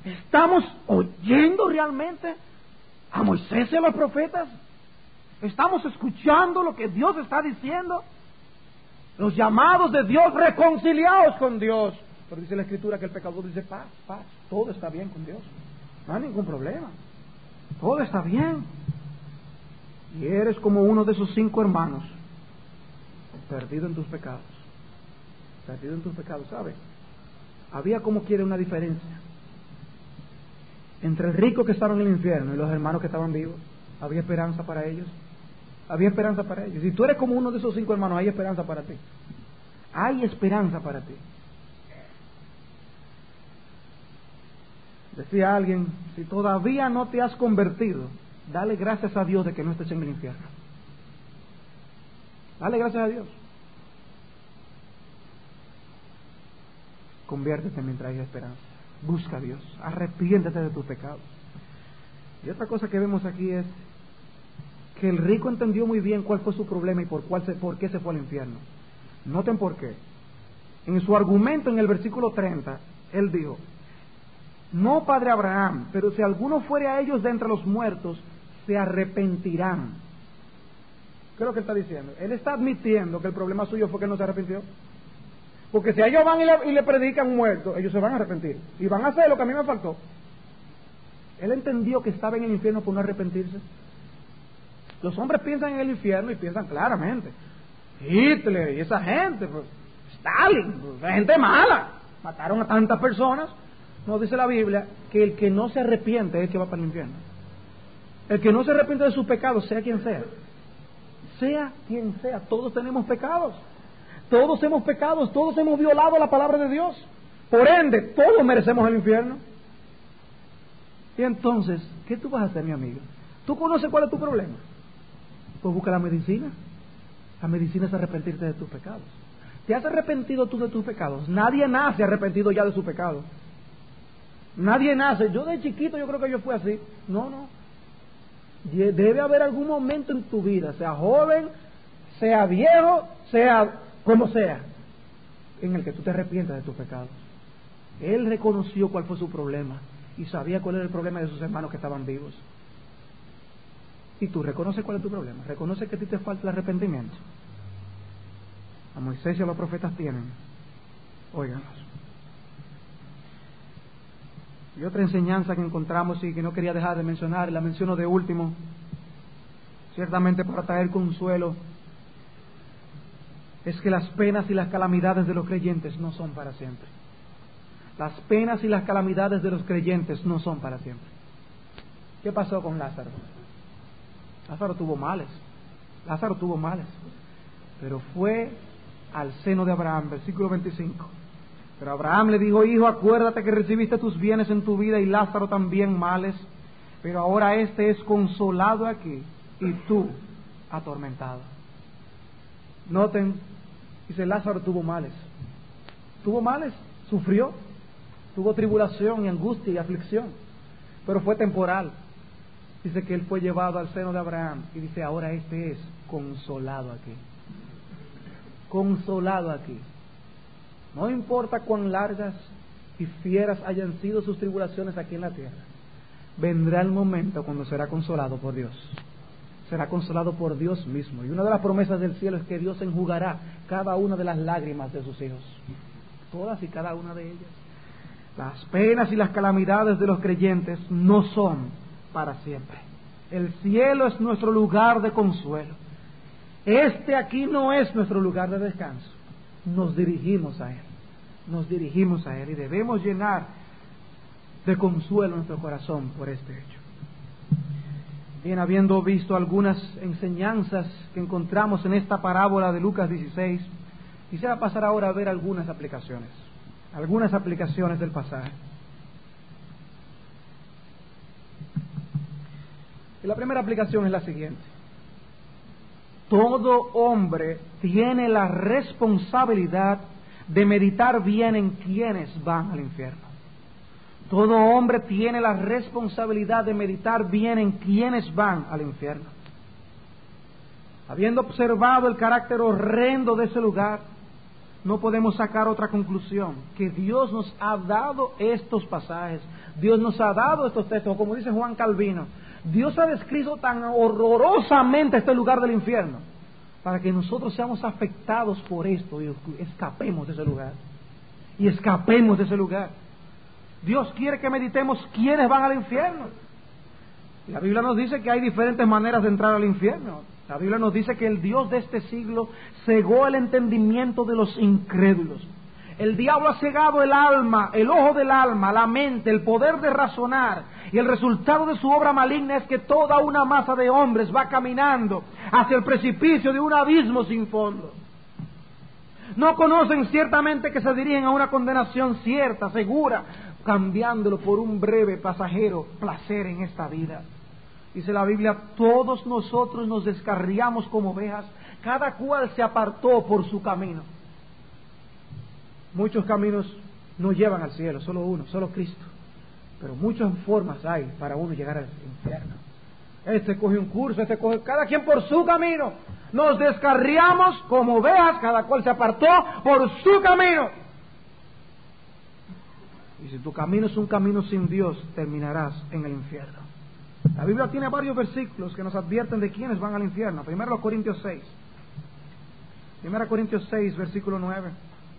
¿Estamos oyendo realmente a Moisés y a los profetas? ¿Estamos escuchando lo que Dios está diciendo? Los llamados de Dios, reconciliados con Dios. Pero dice la Escritura que el pecador dice paz, paz, todo está bien con Dios. No hay ningún problema. Todo está bien. Y eres como uno de esos 5 hermanos, perdido en tus pecados. Perdido en tus pecados, ¿sabes? Había como quiere una diferencia entre el rico que estaba en el infierno y los hermanos que estaban vivos. Había esperanza para ellos. Había esperanza para ellos. Si tú eres como uno de esos 5 hermanos, hay esperanza para ti. Hay esperanza para ti. Decía alguien, si todavía no te has convertido, dale gracias a Dios de que no estés en el infierno. Dale gracias a Dios. Conviértete mientras hay esperanza. Busca a Dios. Arrepiéntete de tus pecados. Y otra cosa que vemos aquí es que el rico entendió muy bien cuál fue su problema y por qué se fue al infierno. Noten por qué. En su argumento en el versículo 30, él dijo: no, padre Abraham, pero si alguno fuere a ellos de entre los muertos, se arrepentirán. ¿Qué es lo que está diciendo? Él está admitiendo que el problema suyo fue que él no se arrepintió. Porque si ellos van y le predican muertos, ellos se van a arrepentir. Y van a hacer lo que a mí me faltó. Él entendió que estaba en el infierno por no arrepentirse. Los hombres piensan en el infierno y piensan claramente. Hitler y esa gente, pues, Stalin, pues, gente mala. Mataron a tantas personas. No, dice la Biblia que el que no se arrepiente es el que va para el infierno. El que no se arrepiente de sus pecados, sea quien sea. Sea quien sea, todos tenemos pecados. Todos hemos pecado, todos hemos violado la palabra de Dios. Por ende, todos merecemos el infierno. Y entonces, ¿qué tú vas a hacer, mi amigo? ¿Tú conoces cuál es tu problema? Pues busca la medicina. La medicina es arrepentirte de tus pecados. ¿Te has arrepentido tú de tus pecados? Nadie nace arrepentido ya de su pecado. Nadie nace. Yo de chiquito yo creo que yo fui así. No. Debe haber algún momento en tu vida, sea joven, sea viejo, sea como sea, en el que tú te arrepientas de tus pecados. Él reconoció cuál fue su problema y sabía cuál era el problema de sus hermanos que estaban vivos. Y tú reconoces cuál es tu problema. Reconoce que a ti te falta el arrepentimiento. A Moisés y a los profetas tienen. Óiganos. Y otra enseñanza que encontramos y que no quería dejar de mencionar, la menciono de último, ciertamente para traer consuelo, es que las penas y las calamidades de los creyentes no son para siempre. Las penas y las calamidades de los creyentes no son para siempre. ¿Qué pasó con Lázaro? Lázaro tuvo males, pero fue al seno de Abraham, versículo 25. Pero Abraham le dijo: hijo, acuérdate que recibiste tus bienes en tu vida y Lázaro también males, pero ahora este es consolado aquí y tú atormentado. Noten, dice, Lázaro tuvo males, sufrió, tuvo tribulación y angustia y aflicción, pero fue temporal. Dice que él fue llevado al seno de Abraham y dice, ahora este es consolado aquí. Consolado aquí. No importa cuán largas y fieras hayan sido sus tribulaciones aquí en la tierra, vendrá el momento cuando será consolado por Dios. Será consolado por Dios mismo. Y una de las promesas del cielo es que Dios enjugará cada una de las lágrimas de sus hijos. Todas y cada una de ellas. Las penas y las calamidades de los creyentes no son para siempre. El cielo es nuestro lugar de consuelo. Este aquí no es nuestro lugar de descanso. Nos dirigimos a Él. Y debemos llenar de consuelo nuestro corazón por este hecho. Bien, habiendo visto algunas enseñanzas que encontramos en esta parábola de Lucas 16, quisiera pasar ahora a ver algunas aplicaciones del pasaje. Y la primera aplicación es la siguiente: todo hombre tiene la responsabilidad de meditar bien en quienes van al infierno. Todo hombre tiene la responsabilidad de meditar bien en quienes van al infierno. Habiendo observado el carácter horrendo de ese lugar, no podemos sacar otra conclusión, que Dios nos ha dado estos pasajes, Dios nos ha dado estos textos, como dice Juan Calvino, Dios ha descrito tan horrorosamente este lugar del infierno, para que nosotros seamos afectados por esto y escapemos de ese lugar, y escapemos de ese lugar. Dios quiere que meditemos quiénes van al infierno. La Biblia nos dice que hay diferentes maneras de entrar al infierno. La Biblia nos dice que el Dios de este siglo cegó el entendimiento de los incrédulos. El diablo ha cegado el alma, el ojo del alma, la mente, el poder de razonar. Y el resultado de su obra maligna es que toda una masa de hombres va caminando hacia el precipicio de un abismo sin fondo. No conocen ciertamente que se dirigen a una condenación cierta, segura, cambiándolo por un breve, pasajero placer en esta vida. Dice la Biblia, todos nosotros nos descarriamos como ovejas, cada cual se apartó por su camino. Muchos caminos no llevan al cielo, solo uno, solo Cristo. Pero muchas formas hay para uno llegar al infierno. Este coge un curso, este coge, cada quien por su camino. Nos descarriamos como ovejas, cada cual se apartó por su camino. Y si tu camino es un camino sin Dios, terminarás en el infierno. La Biblia tiene varios versículos que nos advierten de quiénes van al infierno. Primero Corintios 6. 1 Corintios 6, versículo 9.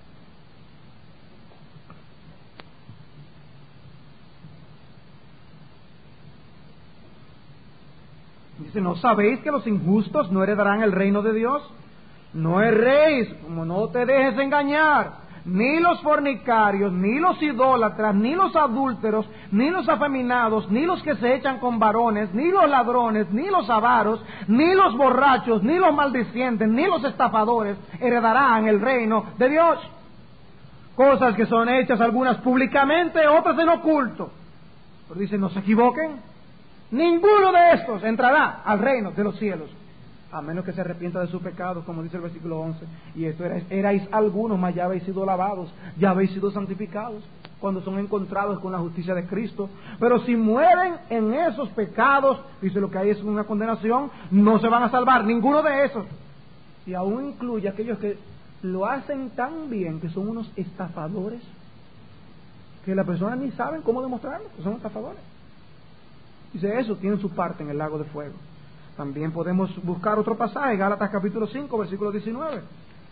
Dice, ¿no sabéis que los injustos no heredarán el reino de Dios? No erréis, como no te dejes engañar. Ni los fornicarios, ni los idólatras, ni los adúlteros, ni los afeminados, ni los que se echan con varones, ni los ladrones, ni los avaros, ni los borrachos, ni los maldicientes, ni los estafadores heredarán el reino de Dios. Cosas que son hechas algunas públicamente, otras en oculto. Pero dice, no se equivoquen, ninguno de estos entrará al reino de los cielos, a menos que se arrepienta de sus pecados, como dice el versículo 11. Y esto erais algunos, mas ya habéis sido lavados, ya habéis sido santificados, cuando son encontrados con la justicia de Cristo. Pero si mueren en esos pecados, dice, lo que hay es una condenación, no se van a salvar, ninguno de esos. Y aún incluye aquellos que lo hacen tan bien, que son unos estafadores, que las personas ni saben cómo demostrarlo, que son estafadores. Dice, eso tienen su parte en el lago de fuego. También podemos buscar otro pasaje, Gálatas capítulo 5, versículo 19.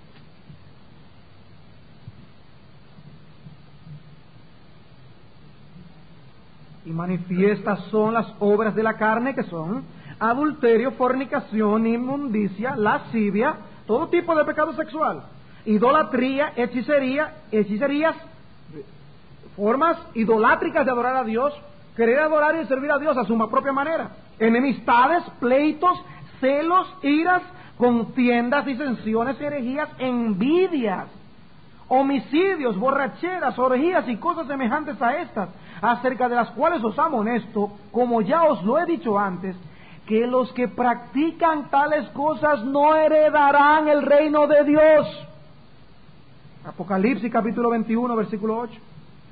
Y manifiestas son las obras de la carne, que son adulterio, fornicación, inmundicia, lascivia, todo tipo de pecado sexual, idolatría, hechicerías, formas idolátricas de adorar a Dios, querer adorar y servir a Dios a su propia manera, enemistades, pleitos, celos, iras, contiendas, disensiones, herejías, envidias, homicidios, borracheras, orgías y cosas semejantes a estas, acerca de las cuales os amonesto, como ya os lo he dicho antes, que los que practican tales cosas no heredarán el reino de Dios. Apocalipsis capítulo 21, versículo 8.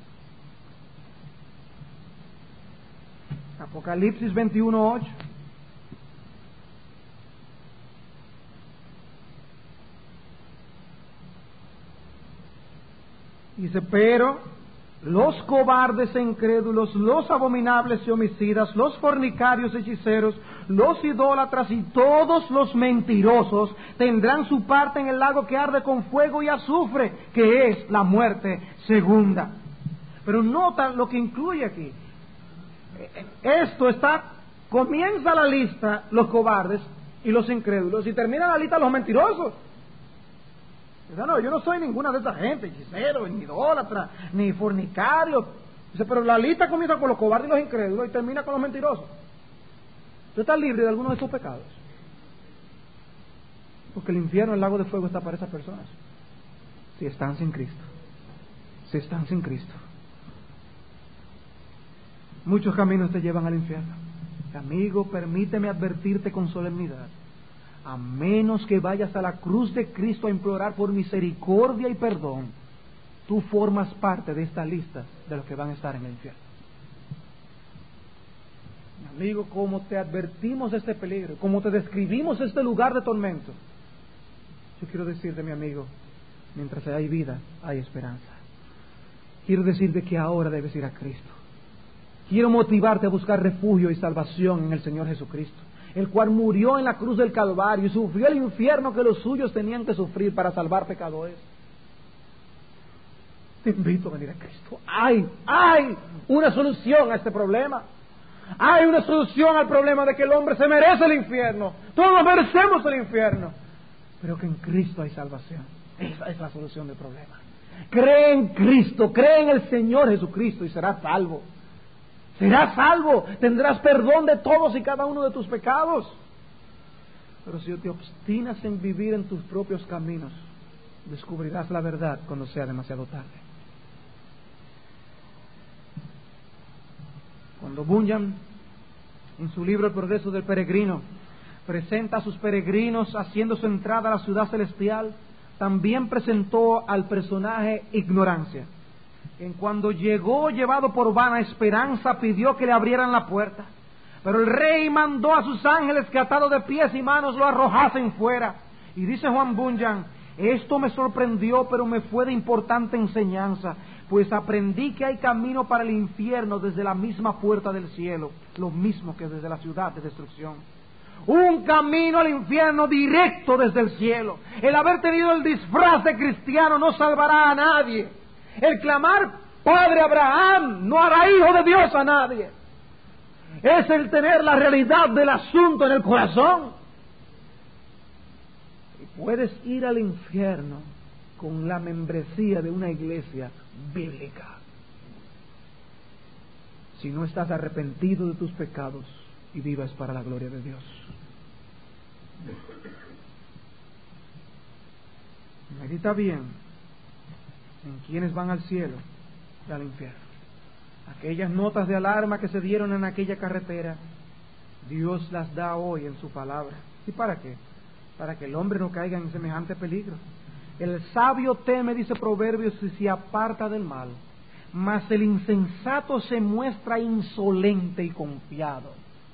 Apocalipsis 21, 8. Dice, pero los cobardes e incrédulos, los abominables y homicidas, los fornicarios, hechiceros, los idólatras y todos los mentirosos tendrán su parte en el lago que arde con fuego y azufre, que es la muerte segunda. Pero nota lo que incluye aquí. Esto comienza la lista los cobardes y los incrédulos y termina la lista los mentirosos. No, yo no soy ninguna de estas gente, hechicero, ni idólatra, ni fornicario. Dice, pero la lista comienza con los cobardes y los incrédulos y termina con los mentirosos. ¿Tú estás libre de alguno de estos pecados? Porque el infierno, el lago de fuego, está para esas personas. Si están sin Cristo. Si están sin Cristo. Muchos caminos te llevan al infierno. Amigo, permíteme advertirte con solemnidad. A menos que vayas a la cruz de Cristo a implorar por misericordia y perdón, tú formas parte de esta lista de los que van a estar en el infierno. Amigo, como te advertimos de este peligro, como te describimos este lugar de tormento, yo quiero decirte, mi amigo, mientras hay vida, hay esperanza. Quiero decirte que ahora debes ir a Cristo. Quiero motivarte a buscar refugio y salvación en el Señor Jesucristo, el cual murió en la cruz del Calvario y sufrió el infierno que los suyos tenían que sufrir para salvar pecadores. Te invito a venir a Cristo. Hay una solución a este problema. Hay una solución al problema de que el hombre se merece el infierno. Todos merecemos el infierno. Pero que en Cristo hay salvación. Esa es la solución del problema. Cree en Cristo, cree en el Señor Jesucristo y serás salvo. Serás salvo, tendrás perdón de todos y cada uno de tus pecados. Pero si te obstinas en vivir en tus propios caminos, descubrirás la verdad cuando sea demasiado tarde. Cuando Bunyan, en su libro El progreso del peregrino, presenta a sus peregrinos haciendo su entrada a la ciudad celestial, también presentó al personaje Ignorancia, quien cuando llegó llevado por vana esperanza pidió que le abrieran la puerta, pero el rey mandó a sus ángeles que atados de pies y manos lo arrojasen fuera. Y dice Juan Bunyan: esto me sorprendió, pero me fue de importante enseñanza, pues aprendí que hay camino para el infierno desde la misma puerta del cielo, lo mismo que desde la ciudad de destrucción. Un camino al infierno directo desde el cielo. El haber tenido el disfraz de cristiano no salvará a nadie. El clamar Padre Abraham no hará hijo de Dios a nadie. Es el tener la realidad del asunto en el corazón. Y puedes ir al infierno con la membresía de una iglesia bíblica, si no estás arrepentido de tus pecados y vivas para la gloria de Dios. Medita bien en quienes van al cielo y al infierno. Aquellas notas de alarma que se dieron en aquella carretera, Dios las da hoy en su palabra. ¿Y para qué? Para que el hombre no caiga en semejante peligro. El sabio teme, dice Proverbios, y se aparta del mal, mas el insensato se muestra insolente y confiado.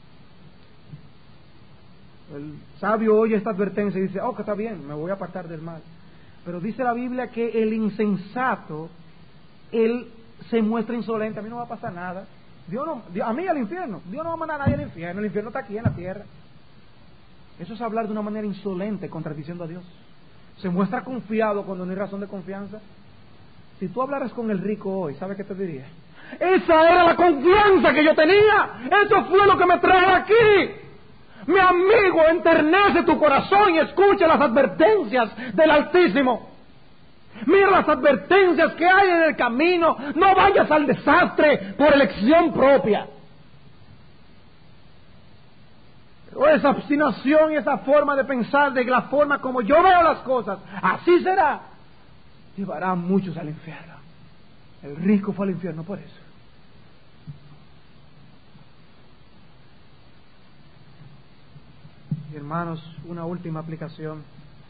El sabio oye esta advertencia y dice: oh, que está bien, me voy a apartar del mal. Pero dice la Biblia que el insensato, él se muestra insolente. A mí no va a pasar nada. A mí al infierno. Dios no va a mandar a nadie al infierno. El infierno está aquí en la tierra. Eso es hablar de una manera insolente, contradiciendo a Dios. Se muestra confiado cuando no hay razón de confianza. Si tú hablaras con el rico hoy, ¿sabe qué te diría? Esa era la confianza que yo tenía. Eso fue lo que me trajo aquí. Mi amigo, enternece tu corazón y escucha las advertencias del Altísimo. Mira las advertencias que hay en el camino. No vayas al desastre por elección propia. Pero esa obstinación y esa forma de pensar, de la forma como yo veo las cosas, así será, llevará a muchos al infierno. El rico fue al infierno por eso. Y hermanos, una última aplicación: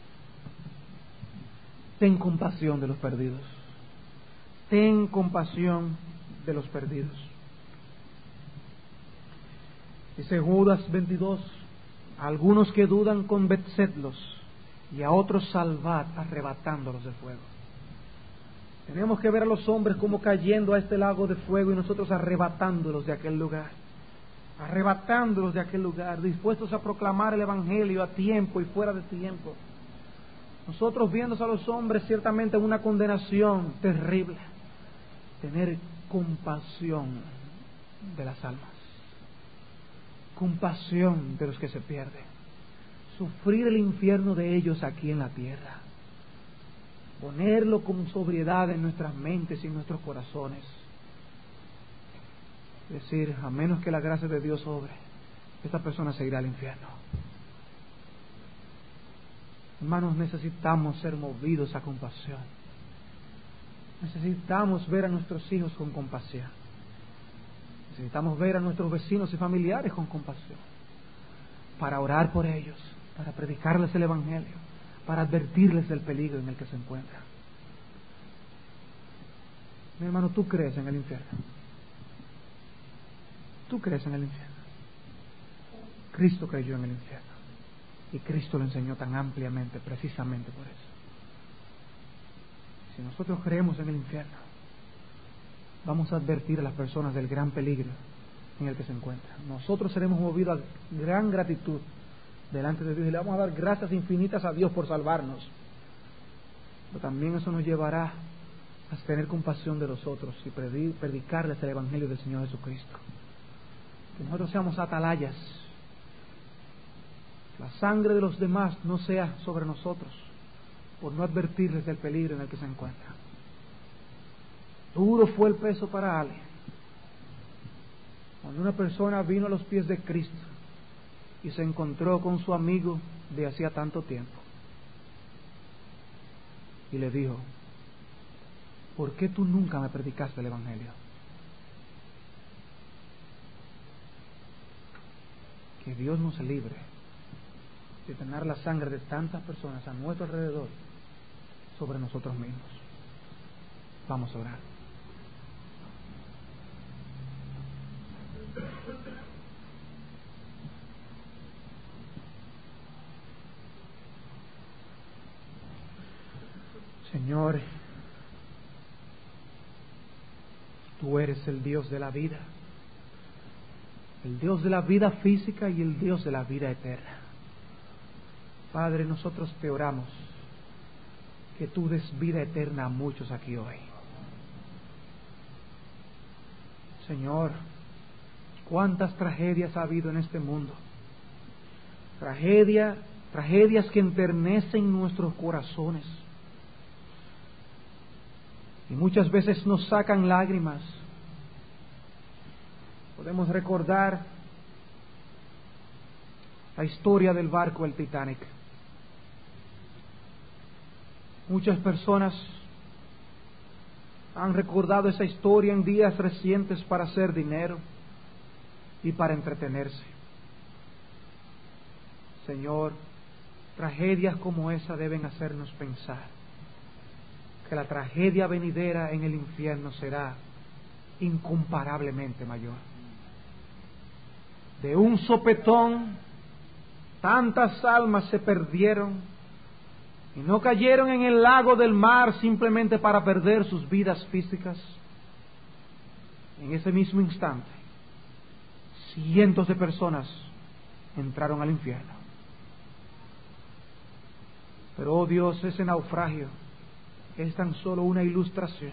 ten compasión de los perdidos. Ten compasión de los perdidos. Dice Judas 22: a algunos que dudan convencedlos, y a otros salvad arrebatándolos del fuego. Tenemos que ver a los hombres como cayendo a este lago de fuego y nosotros arrebatándolos de aquel lugar. Arrebatándolos de aquel lugar, dispuestos a proclamar el Evangelio a tiempo y fuera de tiempo. Nosotros viendo a los hombres ciertamente en una condenación terrible, tener compasión de las almas, compasión de los que se pierden, sufrir el infierno de ellos aquí en la tierra, ponerlo con sobriedad en nuestras mentes y en nuestros corazones. Es decir, a menos que la gracia de Dios obre, esta persona se irá al infierno. Hermanos, necesitamos ser movidos a compasión. Necesitamos ver a nuestros hijos con compasión. Necesitamos ver a nuestros vecinos y familiares con compasión, para orar por ellos, para predicarles el Evangelio, para advertirles del peligro en el que se encuentran. Mi hermano, ¿tú crees en el infierno? ¿Tú crees en el infierno? Cristo creyó en el infierno y Cristo lo enseñó tan ampliamente precisamente por eso. Si nosotros creemos en el infierno, vamos a advertir a las personas del gran peligro en el que se encuentran. Nosotros seremos movidos a gran gratitud delante de Dios y le vamos a dar gracias infinitas a Dios por salvarnos. Pero también eso nos llevará a tener compasión de los otros y predicarles el Evangelio del Señor Jesucristo. Que nosotros seamos atalayas. La sangre de los demás no sea sobre nosotros por no advertirles del peligro en el que se encuentran. Duro fue el peso para Ale cuando una persona vino a los pies de Cristo y se encontró con su amigo de hacía tanto tiempo y le dijo: ¿por qué tú nunca me predicaste el Evangelio? Que Dios nos libre de tener la sangre de tantas personas a nuestro alrededor sobre nosotros mismos. Vamos a orar. Señor, tú eres el Dios de la vida, el Dios de la vida física y el Dios de la vida eterna. Padre, nosotros te oramos que tú des vida eterna a muchos aquí hoy. Señor, cuántas tragedias ha habido en este mundo, tragedias que enternecen nuestros corazones y muchas veces nos sacan lágrimas. Podemos recordar la historia del barco, el Titanic. Muchas personas han recordado esa historia en días recientes para hacer dinero y para entretenerse. Señor, tragedias como esa deben hacernos pensar que la tragedia venidera en el infierno será incomparablemente mayor. De un sopetón, tantas almas se perdieron y no cayeron en el lago del mar simplemente para perder sus vidas físicas. En ese mismo instante, cientos de personas entraron al infierno. Pero, oh Dios, ese naufragio es tan solo una ilustración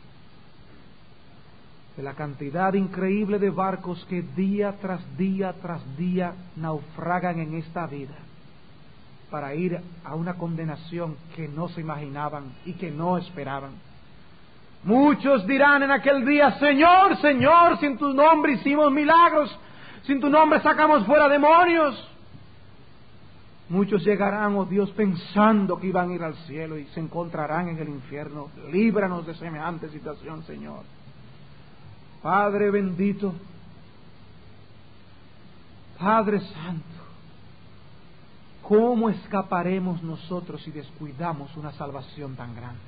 de la cantidad increíble de barcos que día tras día tras día naufragan en esta vida para ir a una condenación que no se imaginaban y que no esperaban. Muchos dirán en aquel día: Señor, Señor, sin tu nombre hicimos milagros, sin tu nombre sacamos fuera demonios. Muchos llegarán, oh Dios, pensando que iban a ir al cielo y se encontrarán en el infierno. Líbranos de semejante situación, Señor. Padre bendito, Padre santo, ¿cómo escaparemos nosotros si descuidamos una salvación tan grande?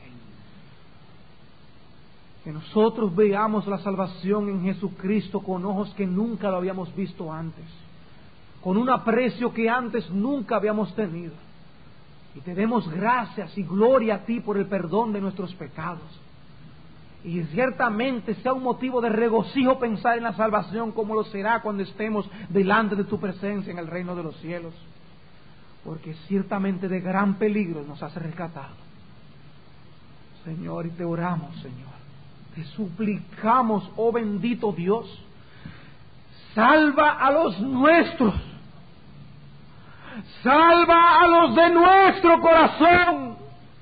Que nosotros veamos la salvación en Jesucristo con ojos que nunca lo habíamos visto antes, con un aprecio que antes nunca habíamos tenido, y te demos gracias y gloria a ti por el perdón de nuestros pecados, y ciertamente sea un motivo de regocijo pensar en la salvación, como lo será cuando estemos delante de tu presencia en el reino de los cielos, porque ciertamente de gran peligro nos has rescatado, Señor. Y te oramos, Señor, te suplicamos, oh bendito Dios, salva a los nuestros, salva a los de nuestro corazón,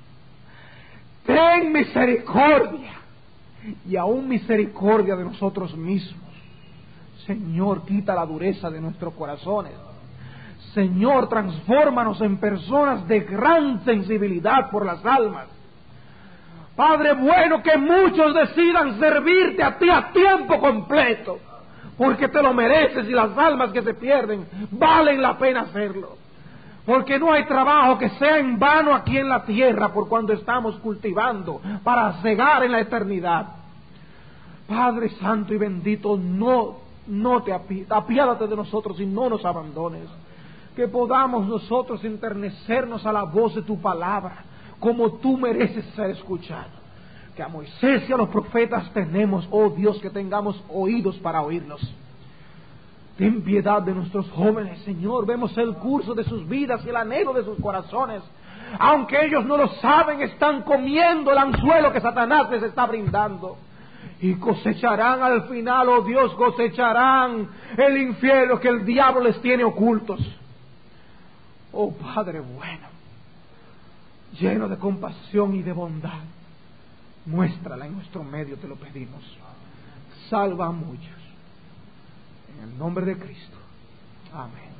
ten misericordia, y aún misericordia de nosotros mismos. Señor, quita la dureza de nuestros corazones. Señor, transfórmanos en personas de gran sensibilidad por las almas. Padre bueno, que muchos decidan servirte a ti a tiempo completo, porque te lo mereces, y las almas que se pierden valen la pena hacerlo, porque no hay trabajo que sea en vano aquí en la tierra por cuando estamos cultivando para cegar en la eternidad. Padre santo y bendito, apiádate de nosotros y no nos abandones, que podamos nosotros enternecernos a la voz de tu palabra como tú mereces ser escuchado. que a Moisés y a los profetas tenemos, oh Dios, que tengamos oídos para oírlos. Ten piedad de nuestros jóvenes, Señor. Vemos el curso de sus vidas y el anhelo de sus corazones. Aunque ellos no lo saben, están comiendo el anzuelo que Satanás les está brindando. Y cosecharán al final, oh Dios, cosecharán el infierno que el diablo les tiene ocultos. Oh Padre bueno, lleno de compasión y de bondad, muéstrala en nuestro medio, te lo pedimos. Salva a muchos. En el nombre de Cristo. Amén.